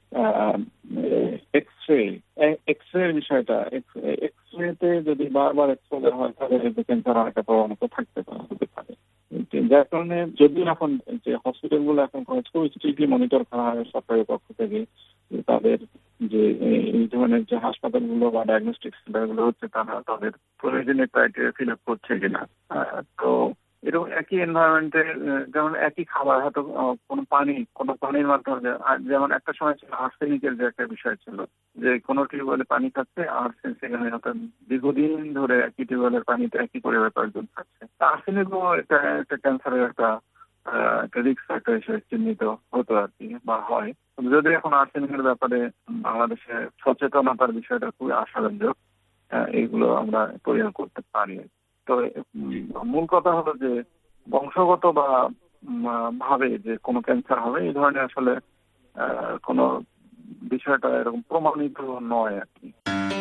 এক্সরে, এক্সরে বিষয়টা, এক্সরেতে যদি বারবার এক্সপোজার হয় তাহলে ক্যান্সার আর একটা প্রবণতা থাকতে হতে পারে। যার কারণে যদি এখন যে হসপিটাল গুলো এখন খুবই স্ট্রিক্টলি মনিটর করা হয় সরকারের পক্ষ থেকে, তাদের যে এই ধরনের যে হাসপাতালগুলো বা ডায়াগনস্টিক সেন্টার গুলো হচ্ছে, তারা তাদের প্রয়োজনীয় ক্রাইটেরিয়া ফিল আপ করছে কিনা। তো এরকম একই এনভায়রনমেন্টে, যেমন একই খাবার, হয়তো কোনো পানি, কোনো পানির মাধ্যমে, যেমন একটা সময় ছিল আর্সেনিকের যে একটা বিষয় ছিল, যে কোনো টিউবওয়েলে পানি খাচ্ছে আর সেখানে হয়তো দীর্ঘদিন ধরে একই টিউবওয়েলের পানিতে একই পরিবার কয়েকজন খাচ্ছে। আর্সেনিকও একটা একটা ক্যান্সারের একটা একটা রিস্ক ফ্যাক্টর হিসেবে চিহ্নিত হতো আর কি, বা হয়। যদি এখন আর্সেনিকের ব্যাপারে বাংলাদেশে সচেতনতার বিষয়টা খুবই আশাব্যঞ্জক, এইগুলো আমরা পরিহার করতে পারি। তো মূল কথা হলো যে বংশগত বা ভাবে যে কোনো ক্যান্সার হবে, এই ধরনের আসলে কোনো বিষয়টা এরকম প্রমাণিত নয় আর কি।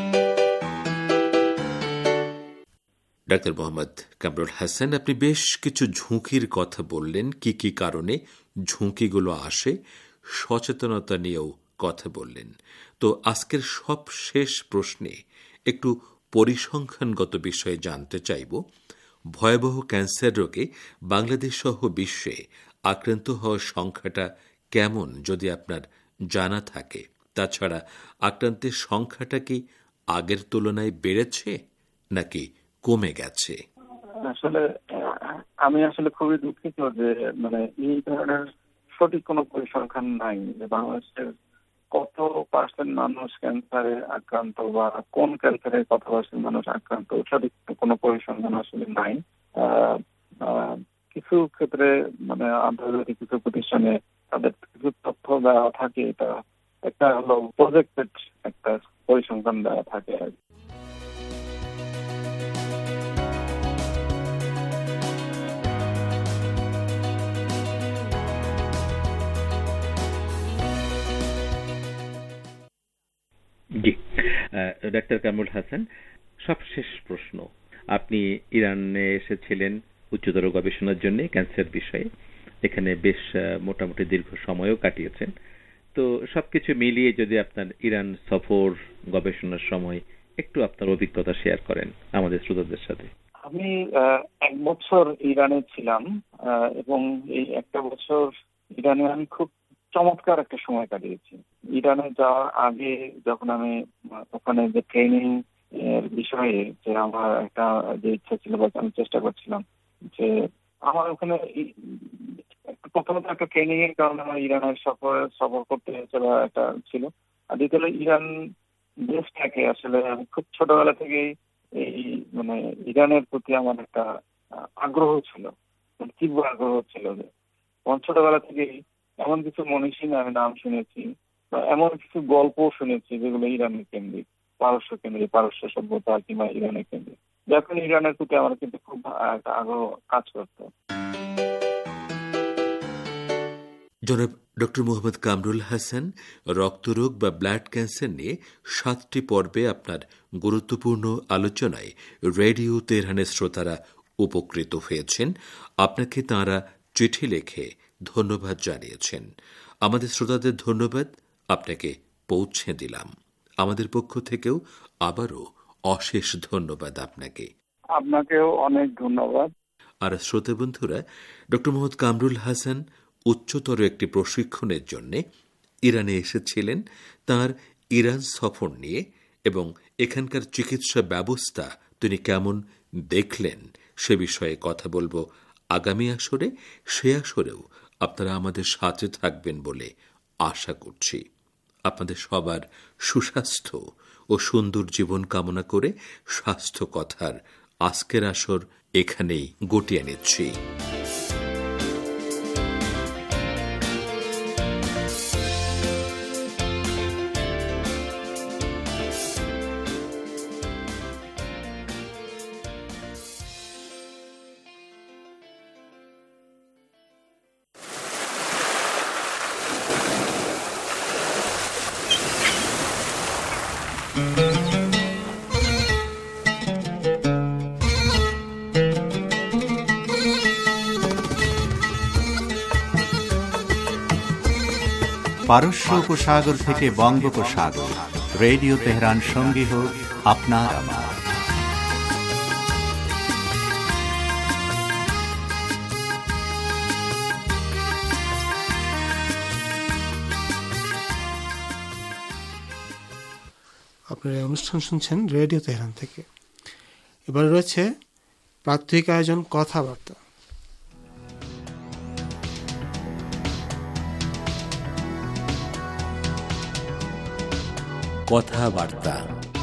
ডাক্তার মোহাম্মদ কামরুল হাসান, আপনি বেশ কিছু ঝুঁকির কথা বললেন, কি কি কারণে ঝুঁকিগুলো আসে, সচেতনতা নিয়েও কথা বললেন। তো আজকের সব শেষ প্রশ্নে একটু পরিসংখ্যানগত বিষয়ে জানতে চাইব। ভয়াবহ ক্যান্সার রোগে বাংলাদেশ সহ বিশ্বে আক্রান্ত হওয়ার সংখ্যাটা কেমন, যদি আপনার জানা থাকে? তাছাড়া আক্রান্তের সংখ্যাটা কি আগের তুলনায় বেড়েছে নাকি কমে গেছে? আসলে আমি আসলে খুবই দুঃখিত যে মানে এই ধরনের সঠিক কোনো পরিসংখ্যান নাই যে বাংলাদেশের কত পার্সেন্ট মানুষ ক্যান্সারে আক্রান্ত বা কোন ক্যান্সারে কত পার্সেন্ট মানুষ আক্রান্ত, সঠিক কোনো পরিসংখ্যান আসলে নাই। কিছু ক্ষেত্রে মানে আন্তর্জাতিক কিছু প্রতিষ্ঠানে তাদের কিছু তথ্য দেওয়া থাকে, এটা একটা হলো প্রজেক্টেড একটা পরিসংখ্যান দেওয়া থাকে আর কি। জি, ডাক্তার কামরুল হাসান, সবশেষ প্রশ্ন। আপনি ইরানে এসেছিলেন উচ্চতর গবেষণার জন্য ক্যান্সার বিষয়ে, এখানে বেশ মোটামুটি দীর্ঘ সময়ও কাটিয়েছেন। তো সবকিছু মিলিয়ে যদি আপনার ইরান সফর, গবেষণার সময় একটু আপনার অভিজ্ঞতা শেয়ার করেন আমাদের শ্রোতাদের সাথে। আমি এক বছর ইরানে ছিলাম এবং এই একটা বছর ইরানে আমি খুব চমৎকার একটা সময় কাটিয়েছি। ইরানে যাওয়ার আগে যখন আমি ওখানে যে ট্রেনিং এর বিষয়ে যে আমার একটা যে ইচ্ছা ছিল বা আমি চেষ্টা করছিলাম যে আমার ওখানে প্রথমত একটা ট্রেনিং এর কারণে আমার ইরানের সফর সফর করতে চলা একটা ছিল। আর দ্বিতীয় ইরান দেশটাকে আসলে আমি খুব ছোটবেলা থেকেই এই মানে ইরানের প্রতি আমার একটা আগ্রহ ছিল, তীব্র আগ্রহ ছিল। যে ছোটবেলা থেকেই এমন কিছু মনীষী আমি নাম শুনেছি বা এমন কিছু গল্প শুনেছি যেগুলো ইরানের কেন্দ্রিক, পারস্য কেন্দ্রিক, পারস্য সভ্যতা কিংবা ইরানের কেন্দ্রিক, যখন ইরানের প্রতি আমার কিন্তু খুব একটা আগ্রহ কাজ করত। জনাব ডক্টর মোহাম্মদ কামরুল হাসান রক্তরোগ বা ব্লাড ক্যান্সার নিয়ে সাতটি পর্বে আপনার গুরুত্বপূর্ণ আলোচনায় রেডিও তেহরানের শ্রোতারা উপকৃত হয়েছেন। আপনাকে তাঁরা চিঠি লিখে ধন্যবাদ জানিয়েছেন। আমাদের শ্রোতাদের ধন্যবাদ আপনাকে পৌঁছে দিলাম। আমাদের পক্ষ থেকেও আবারও অশেষ ধন্যবাদ আপনাকে। আপনাকেও অনেক ধন্যবাদ। আর শ্রোতা বন্ধুরা, ডক্টর মোহাম্মদ কামরুল হাসান উচ্চতর একটি প্রশিক্ষণের জন্য ইরানে এসেছিলেন। তার ইরান সফর নিয়ে এবং এখানকার চিকিৎসা ব্যবস্থা তিনি কেমন দেখলেন সে বিষয়ে কথা বলবো আগামী আসরে। সে আসরেও আপনারা আমাদের সাথে থাকবেন বলে আশা করছি। আপনাদের সবার সুস্বাস্থ্য ও সুন্দর জীবন কামনা করে স্বাস্থ্য কথার আজকের আসর এখানেই গুটিয়ে নিচ্ছি। পারস্য উপসাগর থেকে বঙ্গোপসাগর, রেডিও তেহরান সঙ্গী হোক আপনার আমার। আপনারা এই অনুষ্ঠান শুনছেন রেডিও তেহরান থেকে। এবার রয়েছে প্রাত্যহিক আয়োজন কথাবার্তা। কথাবার্তা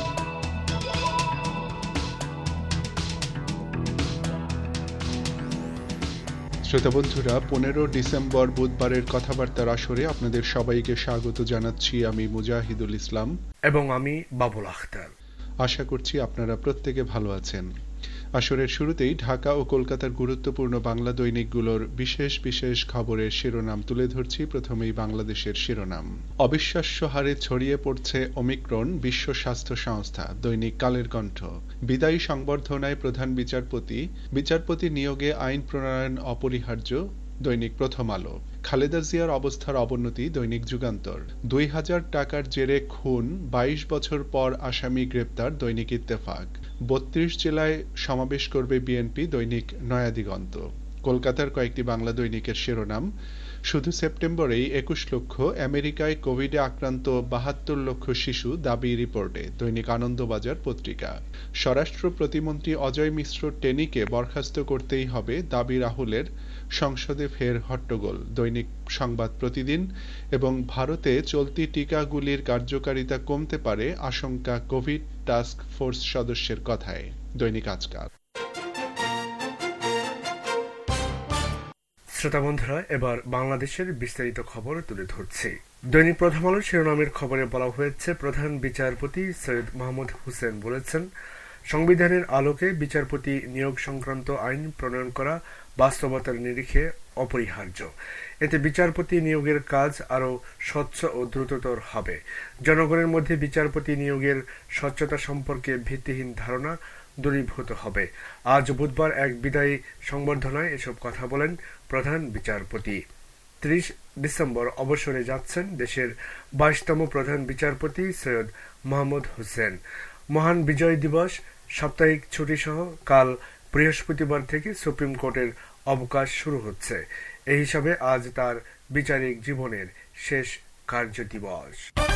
শ্রোতা বন্ধুরা, পনেরো ডিসেম্বর বুধবারের কথাবার্তার আসরে আপনাদের সবাইকে স্বাগত জানাচ্ছি। আমি মুজাহিদুল ইসলাম এবং আমি বাবুল আখতার। আশা করছি আপনারা প্রত্যেকে ভালো আছেন। আসরের শুরুতেই ঢাকা ও কলকাতার গুরুত্বপূর্ণ বাংলা দৈনিকগুলোর বিশেষ বিশেষ খবরের শিরোনাম তুলে ধরছি। প্রথমেই বাংলাদেশের শিরোনাম। অবিশ্বাস্য হারে ছড়িয়ে পড়ছে ওমিক্রন, বিশ্ব স্বাস্থ্য সংস্থা। দৈনিক কালের কণ্ঠ। বিদায়ী সংবর্ধনায় প্রধান বিচারপতি, বিচারপতি নিয়োগে আইন প্রণয়ন অপরিহার্য। দৈনিক প্রথম আলো। খালেদা জিয়ার অবস্থার অবনতি। দৈনিক যুগান্তর। দুই হাজার টাকার জেরে খুন, বাইশ বছর পর আসামি গ্রেপ্তার। দৈনিক ইত্তেফাক। বত্রিশ জেলায় সমাবেশ করবে বিএনপি। দৈনিক নয়াদিগন্ত। কলকাতার কয়েকটি বাংলা দৈনিকের শিরোনাম। শুধু সেপ্টেম্বরেই একুশ লক্ষ, আমেরিকায় কোভিডে আক্রান্ত বাহাত্তর লক্ষ শিশু, দাবি রিপোর্টে। দৈনিক আনন্দবাজার পত্রিকা। স্বরাষ্ট্র প্রতিমন্ত্রী অজয় মিশ্র টেনিকে বরখাস্ত করতেই হবে, দাবি রাহুলের। সংসদে ফের হট্টগোল। দৈনিক সংবাদ প্রতিদিন। এবং ভারতে চলতি টিকাগুলির কার্যকারিতা কমতে পারে আশঙ্কা কোভিড টাস্ক ফোর্স সদস্যের কথায়। দৈনিক আজকাল। শ্রোতা বন্ধুরা, এবার বাংলাদেশের বিস্তারিত খবর তুলে ধরছি। দৈনিক প্রথম আলোর শিরোনামের খবরে বলা হয়েছে, প্রধান বিচারপতি সৈয়দ মাহমুদ হোসেন বলেছেন, সংবিধানের আলোকে বিচারপতি নিয়োগ সংক্রান্ত আইন প্রণয়ন করা বাস্তবতার নিরিখে অপরিহার্য। এতে বিচারপতি নিয়োগের কাজ আরও স্বচ্ছ ও দ্রুততর হবে। জনগণের মধ্যে বিচারপতি নিয়োগের স্বচ্ছতা সম্পর্কে ভিত্তিহীন ধারণা দূরীভূত হবে। আজ বুধবার এক বিদায়ী সংবর্ধনায় এসব কথা বলেন প্রধান বিচারপতি। ত্রিশ ডিসেম্বর অবসরে যাচ্ছেন দেশের বাইশতম প্রধান বিচারপতি সৈয়দ মাহমুদ হোসেন। মহান বিজয় দিবস, সাপ্তাহিক ছুটি সহ কাল বৃহস্পতিবার থেকে সুপ্রিম কোর্টের অবকাশ শুরু হচ্ছে। এই হিসাবে আজ তার বিচারিক জীবনের শেষ কার্য দিবস।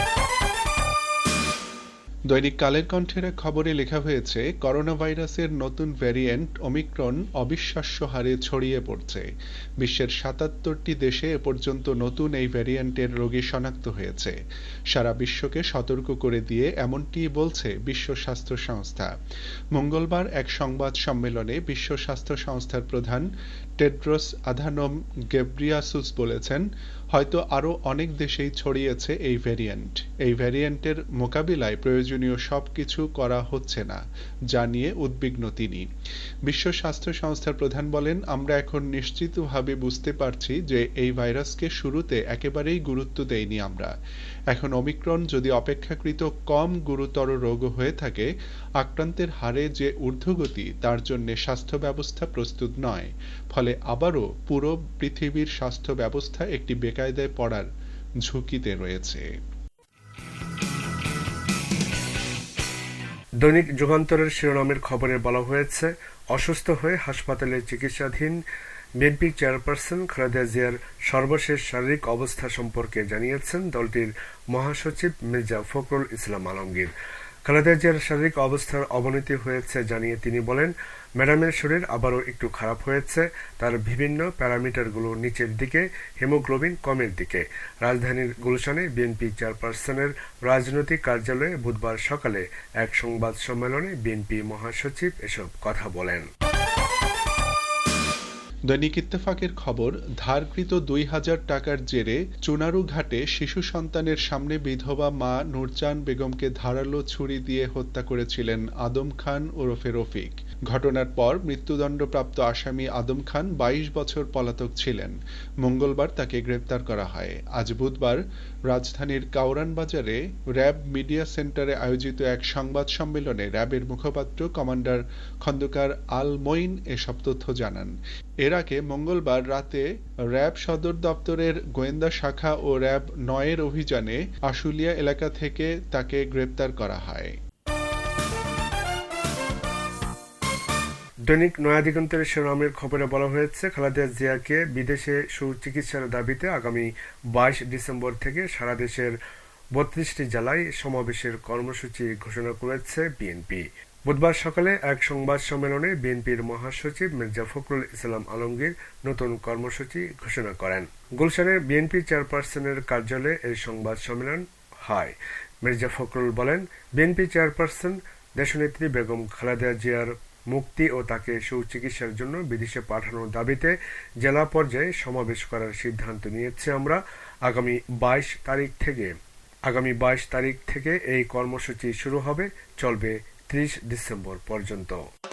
দৈনিক কালের কণ্ঠের খবরে লেখা হয়েছে, করোনা ভাইরাসের নতুন ভ্যারিয়েন্ট ওমিক্রন অবিশ্বাস্য হারে ছড়িয়ে পড়ছে। বিশ্বের সাতাত্তরটি দেশে এ পর্যন্ত নতুন এই ভ্যারিয়েন্টের রোগী শনাক্ত হয়েছে। সারা বিশ্বকে সতর্ক করে দিয়ে এমনটি বলছে বিশ্ব স্বাস্থ্য সংস্থা। মঙ্গলবার এক সংবাদ সম্মেলনে বিশ্ব স্বাস্থ্য সংস্থার প্রধান টেড্রোস আধানোম গেব্রিয়াসুস বলেছেন, হয়তো আরও অনেক দেশেই ছড়িয়েছে এই ভ্যারিয়েন্ট। এই ভ্যারিয়েন্টের মোকাবিলায় প্রয়োজনীয় সবকিছু করা হচ্ছে না, যা নিয়ে উদ্বিগ্ন তিনি। বিশ্ব স্বাস্থ্য সংস্থার প্রধান বলেন, আমরা এখন নিশ্চিতভাবে বুঝতে পারছি যে এই ভাইরাসকে শুরুতে একেবারেই গুরুত্ব দেইনি আমরা। এখন ওমিক্রন যদি অপেক্ষাকৃত কম গুরুতর রোগ হয়ে থাকে, আক্রান্তের হারে যে ঊর্ধ্বগতি তার জন্য স্বাস্থ্য ব্যবস্থা প্রস্তুত নয়। ফলে আবারও পুরো পৃথিবীর স্বাস্থ্য ব্যবস্থা একটি বেকায়দায় পড়ার ঝুঁকিতে রয়েছে। দৈনিক যুগান্তরের শিরোনামের খবরে বলা হয়েছে, অসুস্থ হয়ে হাসপাতালে চিকিৎসাধীন বিএনপি চেয়ারপারসন খালেদা জিয়ার সর্বশেষ শারীরিক অবস্থা সম্পর্কে জানিয়েছেন দলটির মহাসচিব মির্জা ফখরুল ইসলাম আলমগীর। খালেদা জিয়ার শারীরিক অবস্থার অবনতি হয়েছে জানিয়ে তিনি বলেন, ম্যাডামের শরীর আবারও একটু খারাপ হয়েছে, তার বিভিন্ন প্যারামিটারগুলো নিচের দিকে, হিমোগ্লোবিন কমের দিকে। রাজধানীর গুলশানে বিএনপি চেয়ারপারসনের রাজনৈতিক কার্যালয়ে বুধবার সকালে এক সংবাদ সম্মেলনে বিএনপি মহাসচিব এসব কথা বলেন। দৈনিক ইত্তেফাকের খবর, ধারকৃত দুই হাজার টাকার জেরে চুনারু ঘাটে শিশু সন্তানের সামনে বিধবা মা নূরজান বেগমকে ধারালো ছুরি দিয়ে হত্যা করেছিলেন আদম খান ওরফে রফিক। ঘটনার পর মৃত্যুদণ্ডপ্রাপ্ত আসামি আদম খান বাইশ বছর পলাতক ছিলেন। মঙ্গলবার তাকে গ্রেপ্তার করা হয়। আজ বুধবার রাজধানীর কাউরান বাজারে র্যাব মিডিয়া সেন্টারে আয়োজিত এক সংবাদ সম্মেলনে র্যাবের মুখপাত্র কমান্ডার খন্দকার আল মঈন এসব তথ্য জানান। এর আগে মঙ্গলবার রাতে র্যাব সদর দপ্তরের গোয়েন্দা শাখা ও র্যাব নয়ের অভিযানে আশুলিয়া এলাকা থেকে তাকে গ্রেপ্তার করা হয়। দৈনিক নয়াদিগন্তের শিরোনামের খবরে বলা হয়েছে, খালেদা জিয়াকে বিদেশে সুচিকিৎসার দাবিতে আগামী বাইশ ডিসেম্বর থেকে সারা দেশের বত্রিশটি জেলায় সমাবেশের কর্মসূচি ঘোষণা করেছে বিএনপি। বুধবার সকালে এক সংবাদ সম্মেলনে বিএনপির মহাসচিব মির্জা ফখরুল ইসলাম আলমগীর নতুন কর্মসূচি ঘোষণা করেন। গুলশানের বিএনপি চেয়ারপারসনের কার্যালয়ে এই সংবাদ সম্মেলন হয়। মির্জা ফখরুল বলেন, বিএনপি চেয়ারপারসন দেশনেত্রী বেগম খালেদা জিয়ার মুক্তি ও তাকে সুচিকিৎসার জন্য বিদেশে পাঠানোর দাবিতে জেলা পর্যায়ে সমাবেশ করার সিদ্ধান্ত নিয়েছে আমরা। আগামী বাইশ তারিখ থেকে আগামী বাইশ তারিখ থেকে এই কর্মসূচি শুরু হবে, চলবে ত্রিশ ডিসেম্বর পর্যন্ত।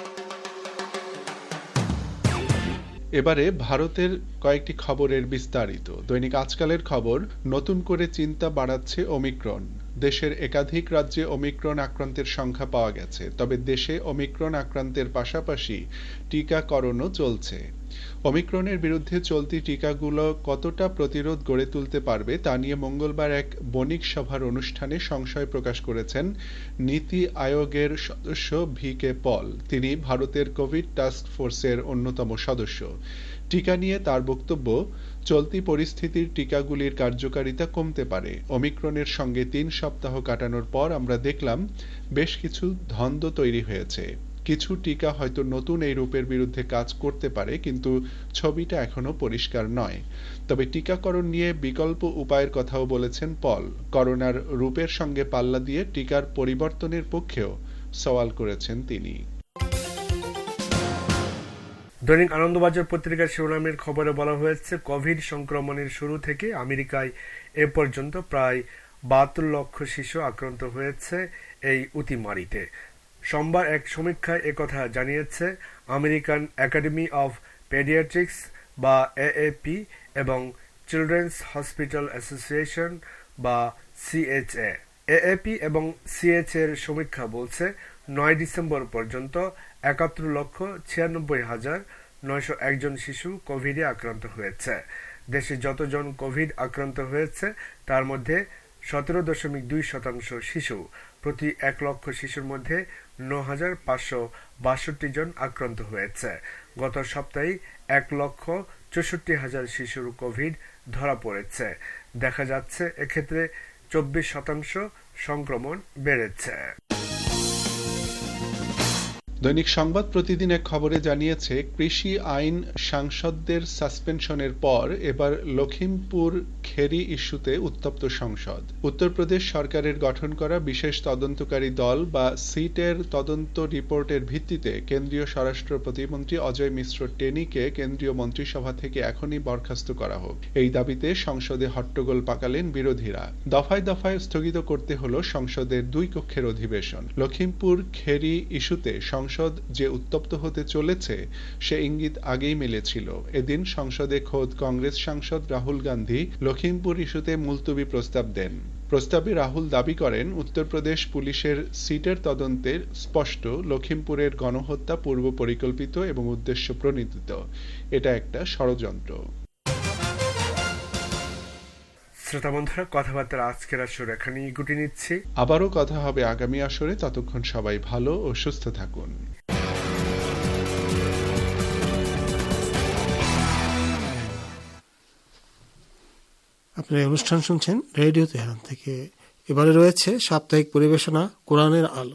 এবারে ভারতের কয়েকটি খবরের বিস্তারিত। দৈনিক আজকালের খবর, নতুন করে চিন্তা বাড়াচ্ছে ওমিক্রন। দেশের একাধিক রাজ্যে ওমিক্রন আক্রান্তের সংখ্যা পাওয়া গেছে, তবে দেশে ওমিক্রন আক্রান্তের পাশাপাশি টিকাকরণও চলছে। ওমিক্রনের বিরুদ্ধে চলতি টিকাগুলো কতটা প্রতিরোধ গড়ে তুলতে পারবে তা নিয়ে মঙ্গলবার এক বণিক সভার অনুষ্ঠানে সংশয় প্রকাশ করেছেন নীতি আয়োগের সদস্য ভি কে পল। তিনি ভারতের কোভিড টাস্ক ফোর্সের অন্যতম সদস্য। টিকা নিয়ে তার বক্তব্য, চলতি পরিস্থিতির টিকাগুলির কার্যকারিতা কমতে পারে। ওমিক্রনের সঙ্গে তিন সপ্তাহ কাটানোর পর আমরা দেখলাম বেশ কিছু ধন্দ তৈরি হয়েছে। কিছু টিকা হয়তো নতুন এই রূপের বিরুদ্ধে কাজ করতে পারে, কিন্তু ছবিটা এখনো পরিষ্কার নয়। তবে টিকাকরণ নিয়ে বিকল্প উপায়ের কথাও বলেছেন পল। করোনার রূপের সঙ্গে পাল্লা দিয়ে টিকার পরিবর্তনের পক্ষেও সওয়াল করেছেন তিনি। দৈনিক আনন্দবাজার পত্রিকার শিরোনামের খবরে বলা হয়েছে, কোভিড সংক্রমণের শুরু থেকে আমেরিকায় এ পর্যন্ত প্রায় বাহাত্তর লক্ষ শিশু আক্রান্ত হয়েছে এই অতিমারিতে। সোমবার এক সমীক্ষায় একথা জানিয়েছে আমেরিকান একাডেমি অফ পেডিয়াট্রিক্স বা এ এ পি এবং চিলড্রেন্স হসপিটাল অ্যাসোসিয়েশন বা C H A. A A P এবং সি এইচ এর সমীক্ষা বলছে, নয় ডিসেম্বর পর্যন্ত একাত্তর লক্ষ ছিয়ানব্বই হাজার নয়শো একজন শিশু কোভিডে আক্রান্ত হয়েছে। দেশে যতজন কোভিড আক্রান্ত হয়েছে তার মধ্যে সতেরো দশমিক দুই শতাংশ শিশু। প্রতি এক লক্ষ শিশুর মধ্যে ন হাজার পাঁচশো বাষট্টি জন আক্রান্ত হয়েছে। গত সপ্তাহে এক লক্ষ চৌষট্টি হাজার শিশুর কোভিড ধরা পড়েছে। দেখা যাচ্ছে এক্ষেত্রে চব্বিশ শতাংশ সংক্রমণ বেড়েছে। দৈনিক সংবাদ প্রতিদিন এক খবরে জানিয়েছে, কৃষি আইন সাংসদদের সাসপেনশনের পর এবার লখিমপুর খেরি ইস্যুতে উত্তপ্ত সংসদ। উত্তরপ্রদেশ সরকারের গঠন করা বিশেষ তদন্তকারী দল বা সিটের তদন্ত রিপোর্টের ভিত্তিতে কেন্দ্রীয় স্বরাষ্ট্র প্রতিমন্ত্রী অজয় মিশ্র টেনিকে কেন্দ্রীয় মন্ত্রিসভা থেকে এখনই বরখাস্ত করা হোক, এই দাবিতে সংসদে হট্টগোল পাকালেন বিরোধীরা। দফায় দফায় স্থগিত করতে হল সংসদের দুই কক্ষের অধিবেশন। লখিমপুর খেরি ইস্যুতে সংসদ যে উত্তপ্ত হতে চলেছে সে ইঙ্গিত আগেই মিলেছিল। এদিন সংসদে খোদ কংগ্রেস সাংসদ রাহুল গান্ধী লখিমপুর ইস্যুতে মুলতবি প্রস্তাব দেন। প্রস্তাবে রাহুল দাবি করেন, উত্তরপ্রদেশ পুলিশের সিটের তদন্তের স্পষ্ট লখিমপুরের গণহত্যা পূর্ব পরিকল্পিত এবং উদ্দেশ্য প্রণোদিত। এটা একটা ষড়যন্ত্র। শ্রোতা বন্ধুরা, কথাবার্তার আজকের আসর এখানেই গুটি নিচ্ছি। আবারও কথা হবে আগামী আসরে। ততক্ষণ সবাই ভালো ও সুস্থ থাকুন। আপনারা অনুষ্ঠান শুনছেন রেডিও তেহরান থেকে। এবারে রয়েছে সাপ্তাহিক পরিবেশনা কোরআনের আলো।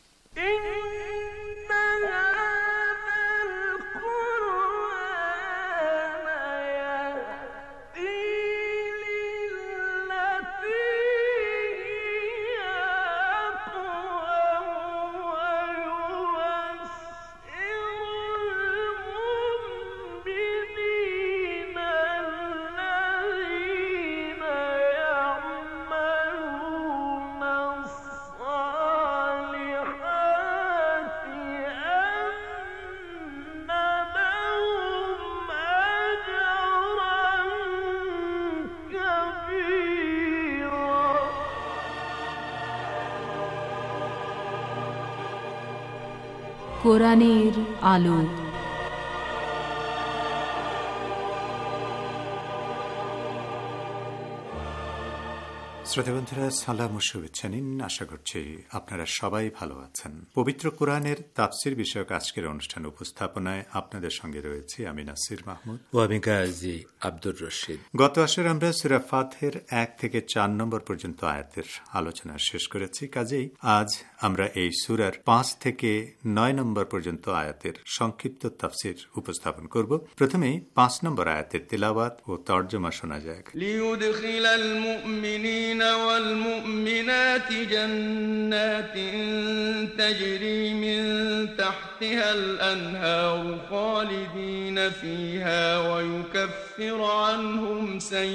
কোরআনের আলো। শ্রোতাবন্ধুরা, সালাম ও শুভেচ্ছা নিন। আশা করছি আপনারা সবাই ভালো আছেন। পবিত্র কোরআনের তাফসির বিষয়ক আজকের অনুষ্ঠান উপস্থাপনায় আপনাদের সঙ্গে রয়েছে আমি নাসির মাহমুদ ও আমি গাজী আব্দুর রশিদ। গত আসরে আমরা সূরা ফাতহের এক থেকে চার নম্বর পর্যন্ত আয়াতের আলোচনা শেষ করেছি। কাজেই আজ আমরা এই সূরার পাঁচ থেকে নয় নম্বর পর্যন্ত আয়াতের সংক্ষিপ্ত তাফসির উপস্থাপন করব। প্রথমেই পাঁচ নম্বর আয়াতের তিলাওয়াত ও তর্জমা শোনা যাক। লিইউদখিলাল মুমিনিনা والمؤمنات جنات تجري من تحتها الأنهار خالدين فيها ويكفر عنهم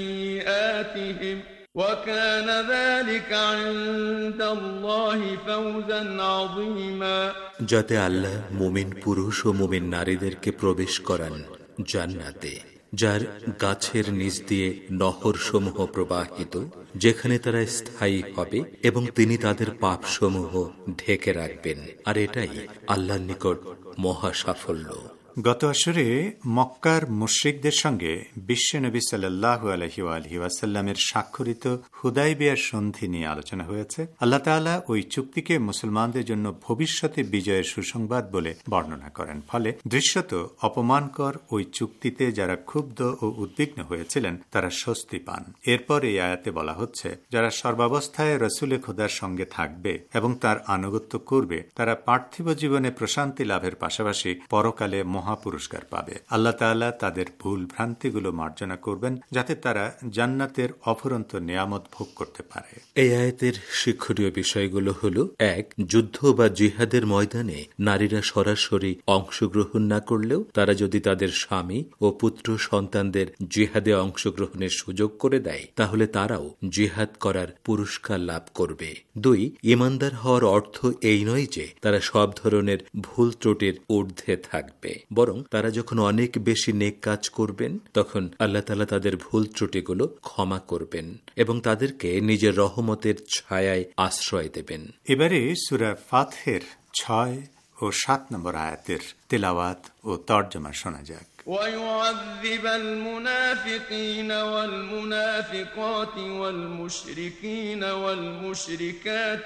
سيئاتهم وكان ذلك عند الله فوزا عظيما। যাতে আল্লাহ মুমিন পুরুষ ও মুমিন নারীদেরকে প্রবেশ করান জান্নাতে, যার গাছের নিচ দিয়ে নহর সমূহ প্রবাহিত, যেখানে তারা স্থায়ী হবে এবং তিনি তাদের পাপ সমূহ ঢেকে রাখবেন, আর এটাই আল্লাহর নিকট মহা সাফল্য। গত আসরে মক্কার মুশরিকদের সঙ্গে বিশ্ব নবী সাল্লাল্লাহু আলাইহি ওয়া আলিহি ওয়াসাল্লামের স্বাক্ষরিত হুদায়বিয়ার সন্ধি নিয়ে আলোচনা হয়েছে। আল্লাহ তাআলা ওই চুক্তিকে মুসলমানদের জন্য ভবিষ্যতে বিজয়ের সুসংবাদ বলে বর্ণনা করেন। ফলে দৃশ্যত অপমানকর ওই চুক্তিতে যারা ক্ষুব্ধ ও উদ্বিগ্ন হয়েছিলেন তারা স্বস্তি পান। এরপর এই আয়াতে বলা হচ্ছে, যারা সর্বাবস্থায় রসুলে খোদার সঙ্গে থাকবে এবং তার আনুগত্য করবে তারা পার্থিব জীবনে প্রশান্তি লাভের পাশাপাশি পরকালে মহাপুরস্কার পাবে। আল্লাহ তাআলা তাদের ভুল ভ্রান্তিগুলো মার্জনা করবেন যাতে তারা জান্নাতের অফুরন্ত নিয়ামত ভোগ করতে পারে। এই আয়াতের শিক্ষণীয় বিষয়গুলো হল: এক, যুদ্ধ বা জিহাদের ময়দানে নারীরা সরাসরি অংশগ্রহণ না করলেও তারা যদি তাদের স্বামী ও পুত্র সন্তানদের জিহাদে অংশগ্রহণের সুযোগ করে দেয় তাহলে তারাও জিহাদ করার পুরস্কার লাভ করবে। দুই, ইমানদার হওয়ার অর্থ এই নয় যে তারা সব ধরনের ভুল ত্রুটির ঊর্ধ্বে থাকবে, বরং তারা যখন অনেক বেশি নেক কাজ করবেন তখন আল্লাহ তাআলা তাদের ভুল ত্রুটিগুলো ক্ষমা করবেন এবং তাদেরকে নিজের রহমতের ছায়ায় আশ্রয় দেবেন। এবারে সূরা ফাতহের ছয় ও সাত নম্বর আয়াতের তেলাওয়াত ও তর্জমা শোনা যাক। ويعذب المنافقين والمنافقات والمشركين والمشركات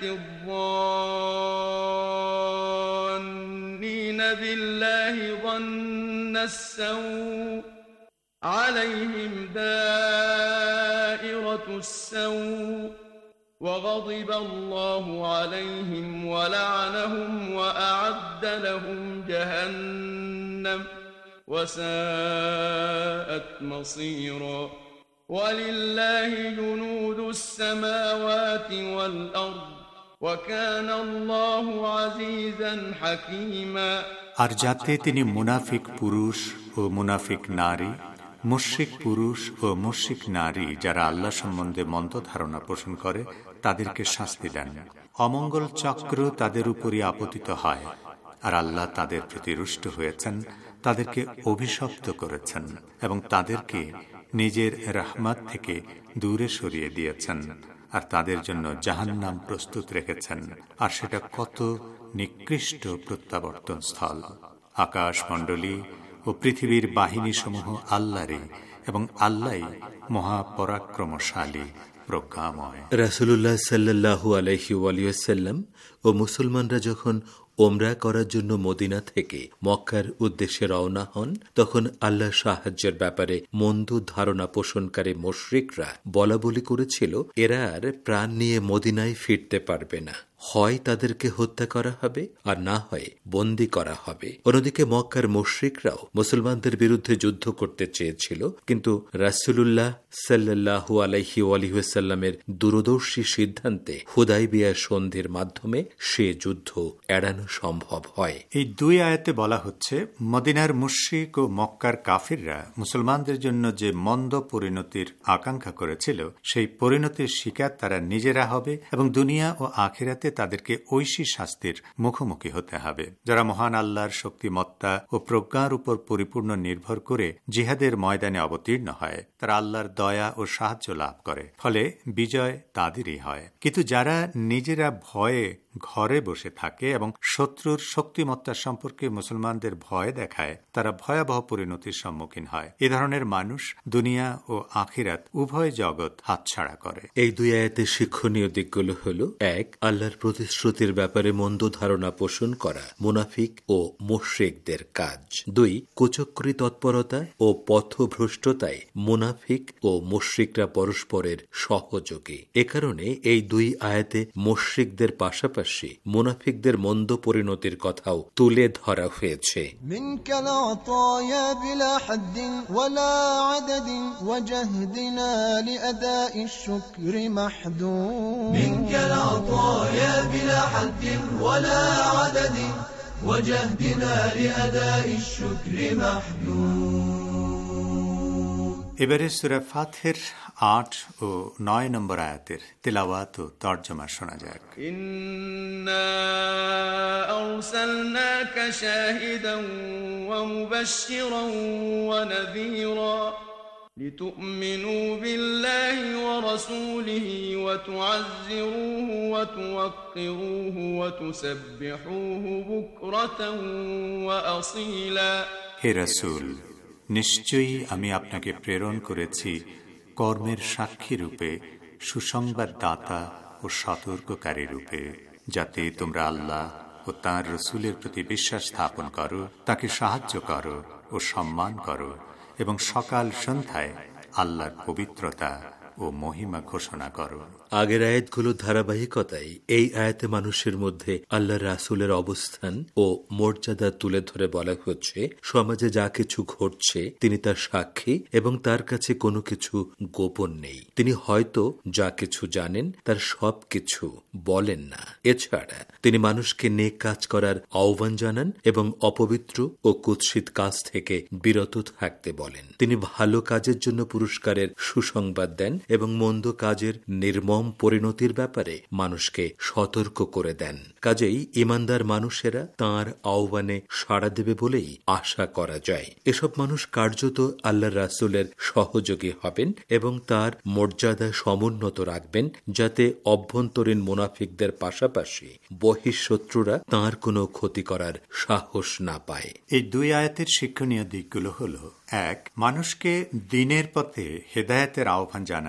الظانين بالله ظن السوء عليهم دائرة السوء وغضب الله عليهم ولعنهم وأعد لهم جهنم وساءت مصيرا ولله جنود السماوات والأرض وكان الله عزيزا حكيما আর যাতে তিনি মুনাফিক পুরুষ ও মুনাফিক নারী, মুশরিক পুরুষ ও মুশরিক নারী যারা আল্লাহ সম্বন্ধে মন্দ ধারণা পোষণ করে তাদেরকে শাস্তি দেন। অমঙ্গল চক্র তাদের উপরই আপতিত হয়, আর আল্লাহ তাদের প্রতি রুষ্ট হয়েছেন, তাদেরকে অভিশপ্ত করেছেন এবং তাদেরকে নিজের রহমত থেকে দূরে সরিয়ে দিয়েছেন, আর তাদের জন্য জাহান্নাম প্রস্তুত রেখেছেন, আর সেটা কত নিকৃষ্ট প্রত্যাবর্তন স্থল। আকাশমণ্ডলী ও পৃথিবীর বাহিনী সমূহ আল্লাহরই এবং আল্লাহই মহাপরাক্রমশালী প্রজ্ঞাময়। রাসূলুল্লাহ সাল্লাল্লাহু আলাইহি ওয়াসাল্লাম ও মুসলমানরা যখন ওমরা করার জন্য মদিনা থেকে মক্কার উদ্দেশ্যে রওনা হন, তখন আল্লাহ সাহায্যের ব্যাপারে মন্দ ধারণা পোষণকারী মুশরিকরা বলা বলি করেছিল, এরা আর প্রাণ নিয়ে মদিনায় ফিরতে পারবে না, হয় তাদেরকে হত্যা করা হবে আর না হয় বন্দী করা হবে। অন্যদিকে মক্কার মুশরিকরাও মুসলমানদের বিরুদ্ধে যুদ্ধ করতে চেয়েছিল, কিন্তু রাসূলুল্লাহ সাল্লাল্লাহু আলাইহি ওয়াসাল্লামের দূরদর্শী সিদ্ধান্তে হুদায়বিয়া সন্ধির মাধ্যমে সে যুদ্ধ এড়ানো সম্ভব হয়। এই দুই আয়াতে বলা হচ্ছে, মদিনার মুশরিক ও মক্কার কাফিররা মুসলমানদের জন্য যে মন্দ পরিণতির আকাঙ্ক্ষা করেছিল, সেই পরিণতির শিকার তারা নিজেরা হবে এবং দুনিয়া ও আখিরাতে তাদেরকে ঐশী শাস্তির মুখোমুখি হতে হবে। যারা মহান আল্লাহর শক্তিমত্তা ও প্রজ্ঞার উপর পরিপূর্ণ নির্ভর করে জিহাদের ময়দানে অবতীর্ণ হয়, তারা আল্লাহর দয়া ও সাহায্য লাভ করে, ফলে বিজয় তাদেরই হয়। কিন্তু যারা নিজেরা ভয়ে ঘরে বসে থাকে এবং শত্রুর শক্তিমত্তা সম্পর্কে মুসলমানদের ভয় দেখায়, তারা ভয়াবহ পরিণতির সম্মুখীন হয়। এ ধরনের মানুষ দুনিয়া ও আখিরাত উভয় জগৎ হাতছাড়া করে। এই দুই আয়াতের শিক্ষণীয় দিকগুলো হল: এক, আল্লাহর প্রতিশ্রুতির ব্যাপারে মন্দ ধারণা পোষণ করা মুনাফিক ও মুশরিকদের কাজ। দুই, কুচক্রী তৎপরতা ও পথভ্রষ্টতায় মুনাফিক ও মুশরিকরা পরস্পরের সহযোগী। এ কারণে এই দুই আয়াতে মুশরিকদের পাশাপাশি মুনাফিকদের মন্দ পরিণতির কথাও তুলে ধরা হয়েছে। এবারে সূরা ফাতহের আট ও নয় নম্বর আয়াতের তেলাওয়াত ও তর্জমা শোনা যাক। ইন্না আরসালনাকা শাহিদান ওয়া মুবাশশিরান ওয়া নাযীরা লিতু'মিনু বিল্লাহি ওয়া রাসূলিহি ওয়া তু'আযযিরুহু ওয়া তুওয়াক্কিরুহু ওয়া তুসাব্বিহুহু বুকরাতান ওয়া আসীলা। হে রাসূল, নিশ্চয়ই আমি আপনাকে প্রেরণ করেছি কর্মের সাক্ষী রূপে, সুসংবাদ দাতা ও সতর্ককারী রূপে, যাতে তোমরা আল্লাহ ও তাঁর রসুলের প্রতি বিশ্বাস স্থাপন করো, তাকে সাহায্য করো ও সম্মান করো, এবং সকাল সন্ধ্যায় আল্লাহর পবিত্রতা ও মহিমা ঘোষণা করো। আগের আয়াতগুলোর ধারাবাহিকতায় এই আয়াতে মানুষের মধ্যে আল্লাহ রাসূলের অবস্থান ও মর্যাদা তুলে ধরে বলা হচ্ছে, সমাজে যা কিছু ঘটছে তিনি তার সাক্ষী এবং তার কাছে কোনো কিছু গোপন নেই। তিনি হয়তো যা কিছু জানেন তার সব কিছু বলেন না। এছাড়া তিনি মানুষকে নেক কাজ করার আহ্বান জানান এবং অপবিত্র ও কুৎসিত কাজ থেকে বিরত থাকতে বলেন। তিনি ভালো কাজের জন্য পুরস্কারের সুসংবাদ দেন এবং মন্দ কাজের নির্মম পরিণতির ব্যাপারে মানুষকে সতর্ক করে দেন। কাজেই ইমানদার মানুষেরা তাঁর আহ্বানে সাড়া দেবে বলেই আশা করা যায়। এসব মানুষ কার্যত আল্লাহ রাসূলের সহযোগী হবেন এবং তার মর্যাদা সমুন্নত রাখবেন, যাতে অভ্যন্তরীণ মুনাফিকদের পাশাপাশি বহিঃশত্রুরা তাঁর কোনো ক্ষতি করার সাহস না পায়। এই দুই আয়াতের শিক্ষণীয় দিকগুলো হল: এক, মানুষকে দ্বীনের পথে হেদায়েতের আহ্বান জানাতে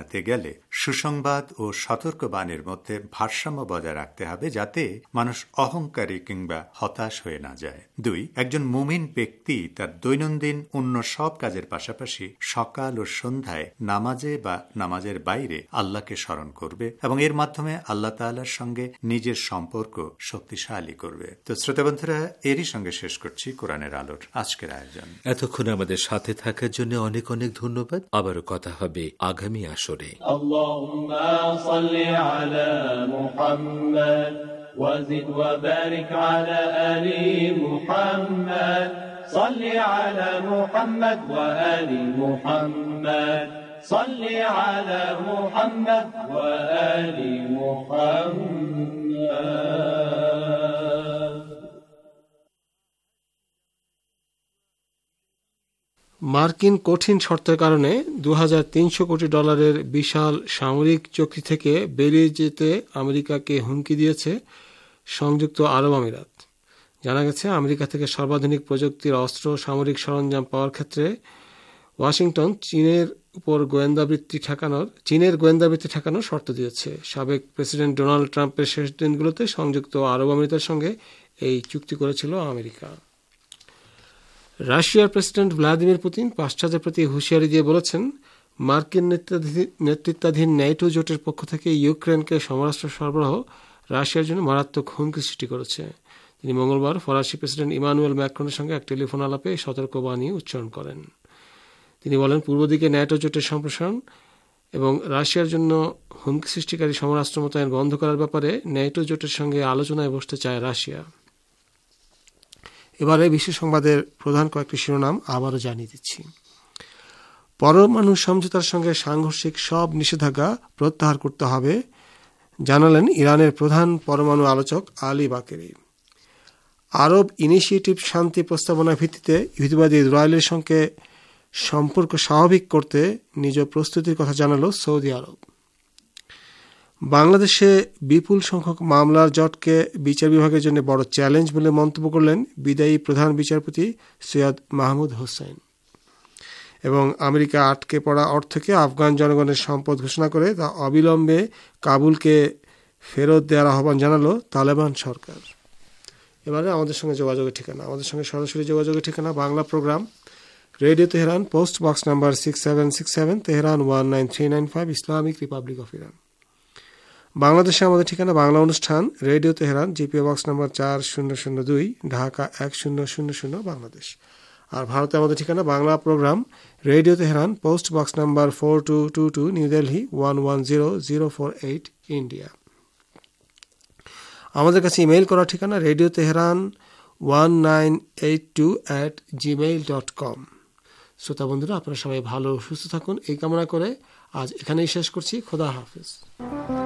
জানাতে গেলে সুসংবাদ ও সতর্কবাণীর মধ্যে ভারসাম্য বজায় রাখতে হবে, যাতে মানুষ অহংকারী কিংবা হতাশ হয়ে না যায়। দুই, একজন মুমিন ব্যক্তি তার দৈনন্দিন অন্য সব কাজের পাশাপাশি সকাল ও সন্ধ্যায় নামাজে বা নামাজের বাইরে আল্লাহকে স্মরণ করবে এবং এর মাধ্যমে আল্লাহ তাআলার সঙ্গে নিজের সম্পর্ক শক্তিশালী করবে। তো শ্রোতা বন্ধুরা, এরই সঙ্গে শেষ করছি কোরআনের আলোর আজকের আয়োজন। এতক্ষণ আমাদের সাথে থাকার জন্য অনেক অনেক ধন্যবাদ। আবারও কথা হবে আগামী আসরে। আল্লাহুম্মা সাল্লি আলা মুহাম্মাদ ওয়াজিদ ওয়া বারিক আলা আলি মুহাম্মাদ সাল্লি আলা মুহাম্মাদ ওয়া আলি মুহাম্মাদ সাল্লি আলা মুহাম্মাদ ওয়া আলি মুহাম্মাদ। মার্কিন কঠিন শর্তের কারণে দু হাজার তিনশো কোটি ডলারের বিশাল সামরিক চুক্তি থেকে বেরিয়ে যেতে আমেরিকাকে হুমকি দিয়েছে সংযুক্ত আরব আমিরাত। জানা গেছে, আমেরিকা থেকে সর্বাধুনিক প্রযুক্তির অস্ত্র সামরিক সরঞ্জাম পাওয়ার ক্ষেত্রে ওয়াশিংটন চীনের উপর গোয়েন্দাবৃত্তি ঠেকানোর চীনের গোয়েন্দাবৃত্তি ঠেকানোর শর্ত দিয়েছে। সাবেক প্রেসিডেন্ট ডোনাল্ড ট্রাম্পের শেষ দিনগুলোতে সংযুক্ত আরব আমিরাতের সঙ্গে এই চুক্তি করেছিল আমেরিকা। রাশিয়ার প্রেসিডেন্ট ভ্লাদিমির পুতিন পাশ্চাত্যের প্রতি হুঁশিয়ারি দিয়ে বলেছেন, মার্কিন নেতৃত্বাধীন ন্যাটো জোটের পক্ষ থেকে ইউক্রেনকে সমরাস্ত্র সরবরাহ রাশিয়ার জন্য মারাত্মক হুমকি সৃষ্টি করেছে। তিনি মঙ্গলবার ফরাসি প্রেসিডেন্ট ইমানুয়েল ম্যাক্রনের সঙ্গে এক টেলিফোন আলাপে সতর্কবাণী উচ্চারণ করেন। তিনি বলেন, পূর্ব দিকে ন্যাটো জোটের সম্প্রসারণ এবং রাশিয়ার জন্য হুমকি সৃষ্টিকারী সমরাস্ত্র মোতায়েন বন্ধ করার ব্যাপারে ন্যাটো জোটের সঙ্গে আলোচনায় বসতে চায় রাশিয়া। এবারে বিশ্ব সংবাদের প্রধান কয়েকটি শিরোনাম আবারও জানিয়ে দিচ্ছি। পরমাণু সমঝোতার সঙ্গে সাংঘর্ষিক সব নিষেধাজ্ঞা প্রত্যাহার করতে হবে, জানালেন ইরানের প্রধান পরমাণু আলোচক আলী বাকেরি। আরব ইনিশিয়েটিভ শান্তি প্রস্তাবনার ভিত্তিতে ইহুদিবাদী ইসরায়েলের সঙ্গে সম্পর্ক স্বাভাবিক করতে নিজ প্রস্তুতির কথা জানালো সৌদি আরব। বাংলাদেশে বিপুল সংখ্যক মামলার জটকে বিচার বিভাগের জন্য বড় চ্যালেঞ্জ বলে মন্তব্য করলেন বিদায়ী প্রধান বিচারপতি সৈয়দ মাহমুদ হোসেন। এবং আমেরিকা আটকে পড়া অর্থকে আফগান জনগণের সম্পদ ঘোষণা করে তা অবিলম্বে কাবুলকে ফেরত দেওয়ার আহ্বান জানালো তালেবান সরকার। এবারে আমাদের সঙ্গে যোগাযোগের ঠিকানা আমাদের সঙ্গে সরাসরি যোগাযোগের ঠিকানা Bangla programme, radio Tehran, post box number six seven six seven Tehran one nine three nine five, Islamic republic of Iran. বাংলাদেশে আমাদের ঠিকানা বাংলা অনুষ্ঠান, radio Tehran, GPO box number চার শূন্য শূন্য দুই, ঢাকা এক শূন্য শূন্য শূন্য, বাংলাদেশ। আর ভারতে আমাদের ঠিকানা Bangla programme, radio Tehran, post box number four two two two, New Delhi one one zero zero four eight, India. আমাদের কাছে ইমেইল করার ঠিকানা radio Tehran one nine eight two at Gmail dot com. শ্রোতা বন্ধুরা, আপনারা সবাই ভালো সুস্থ থাকুন এই কামনা করে আজ এখানেই শেষ করছি। খোদা হাফিজ।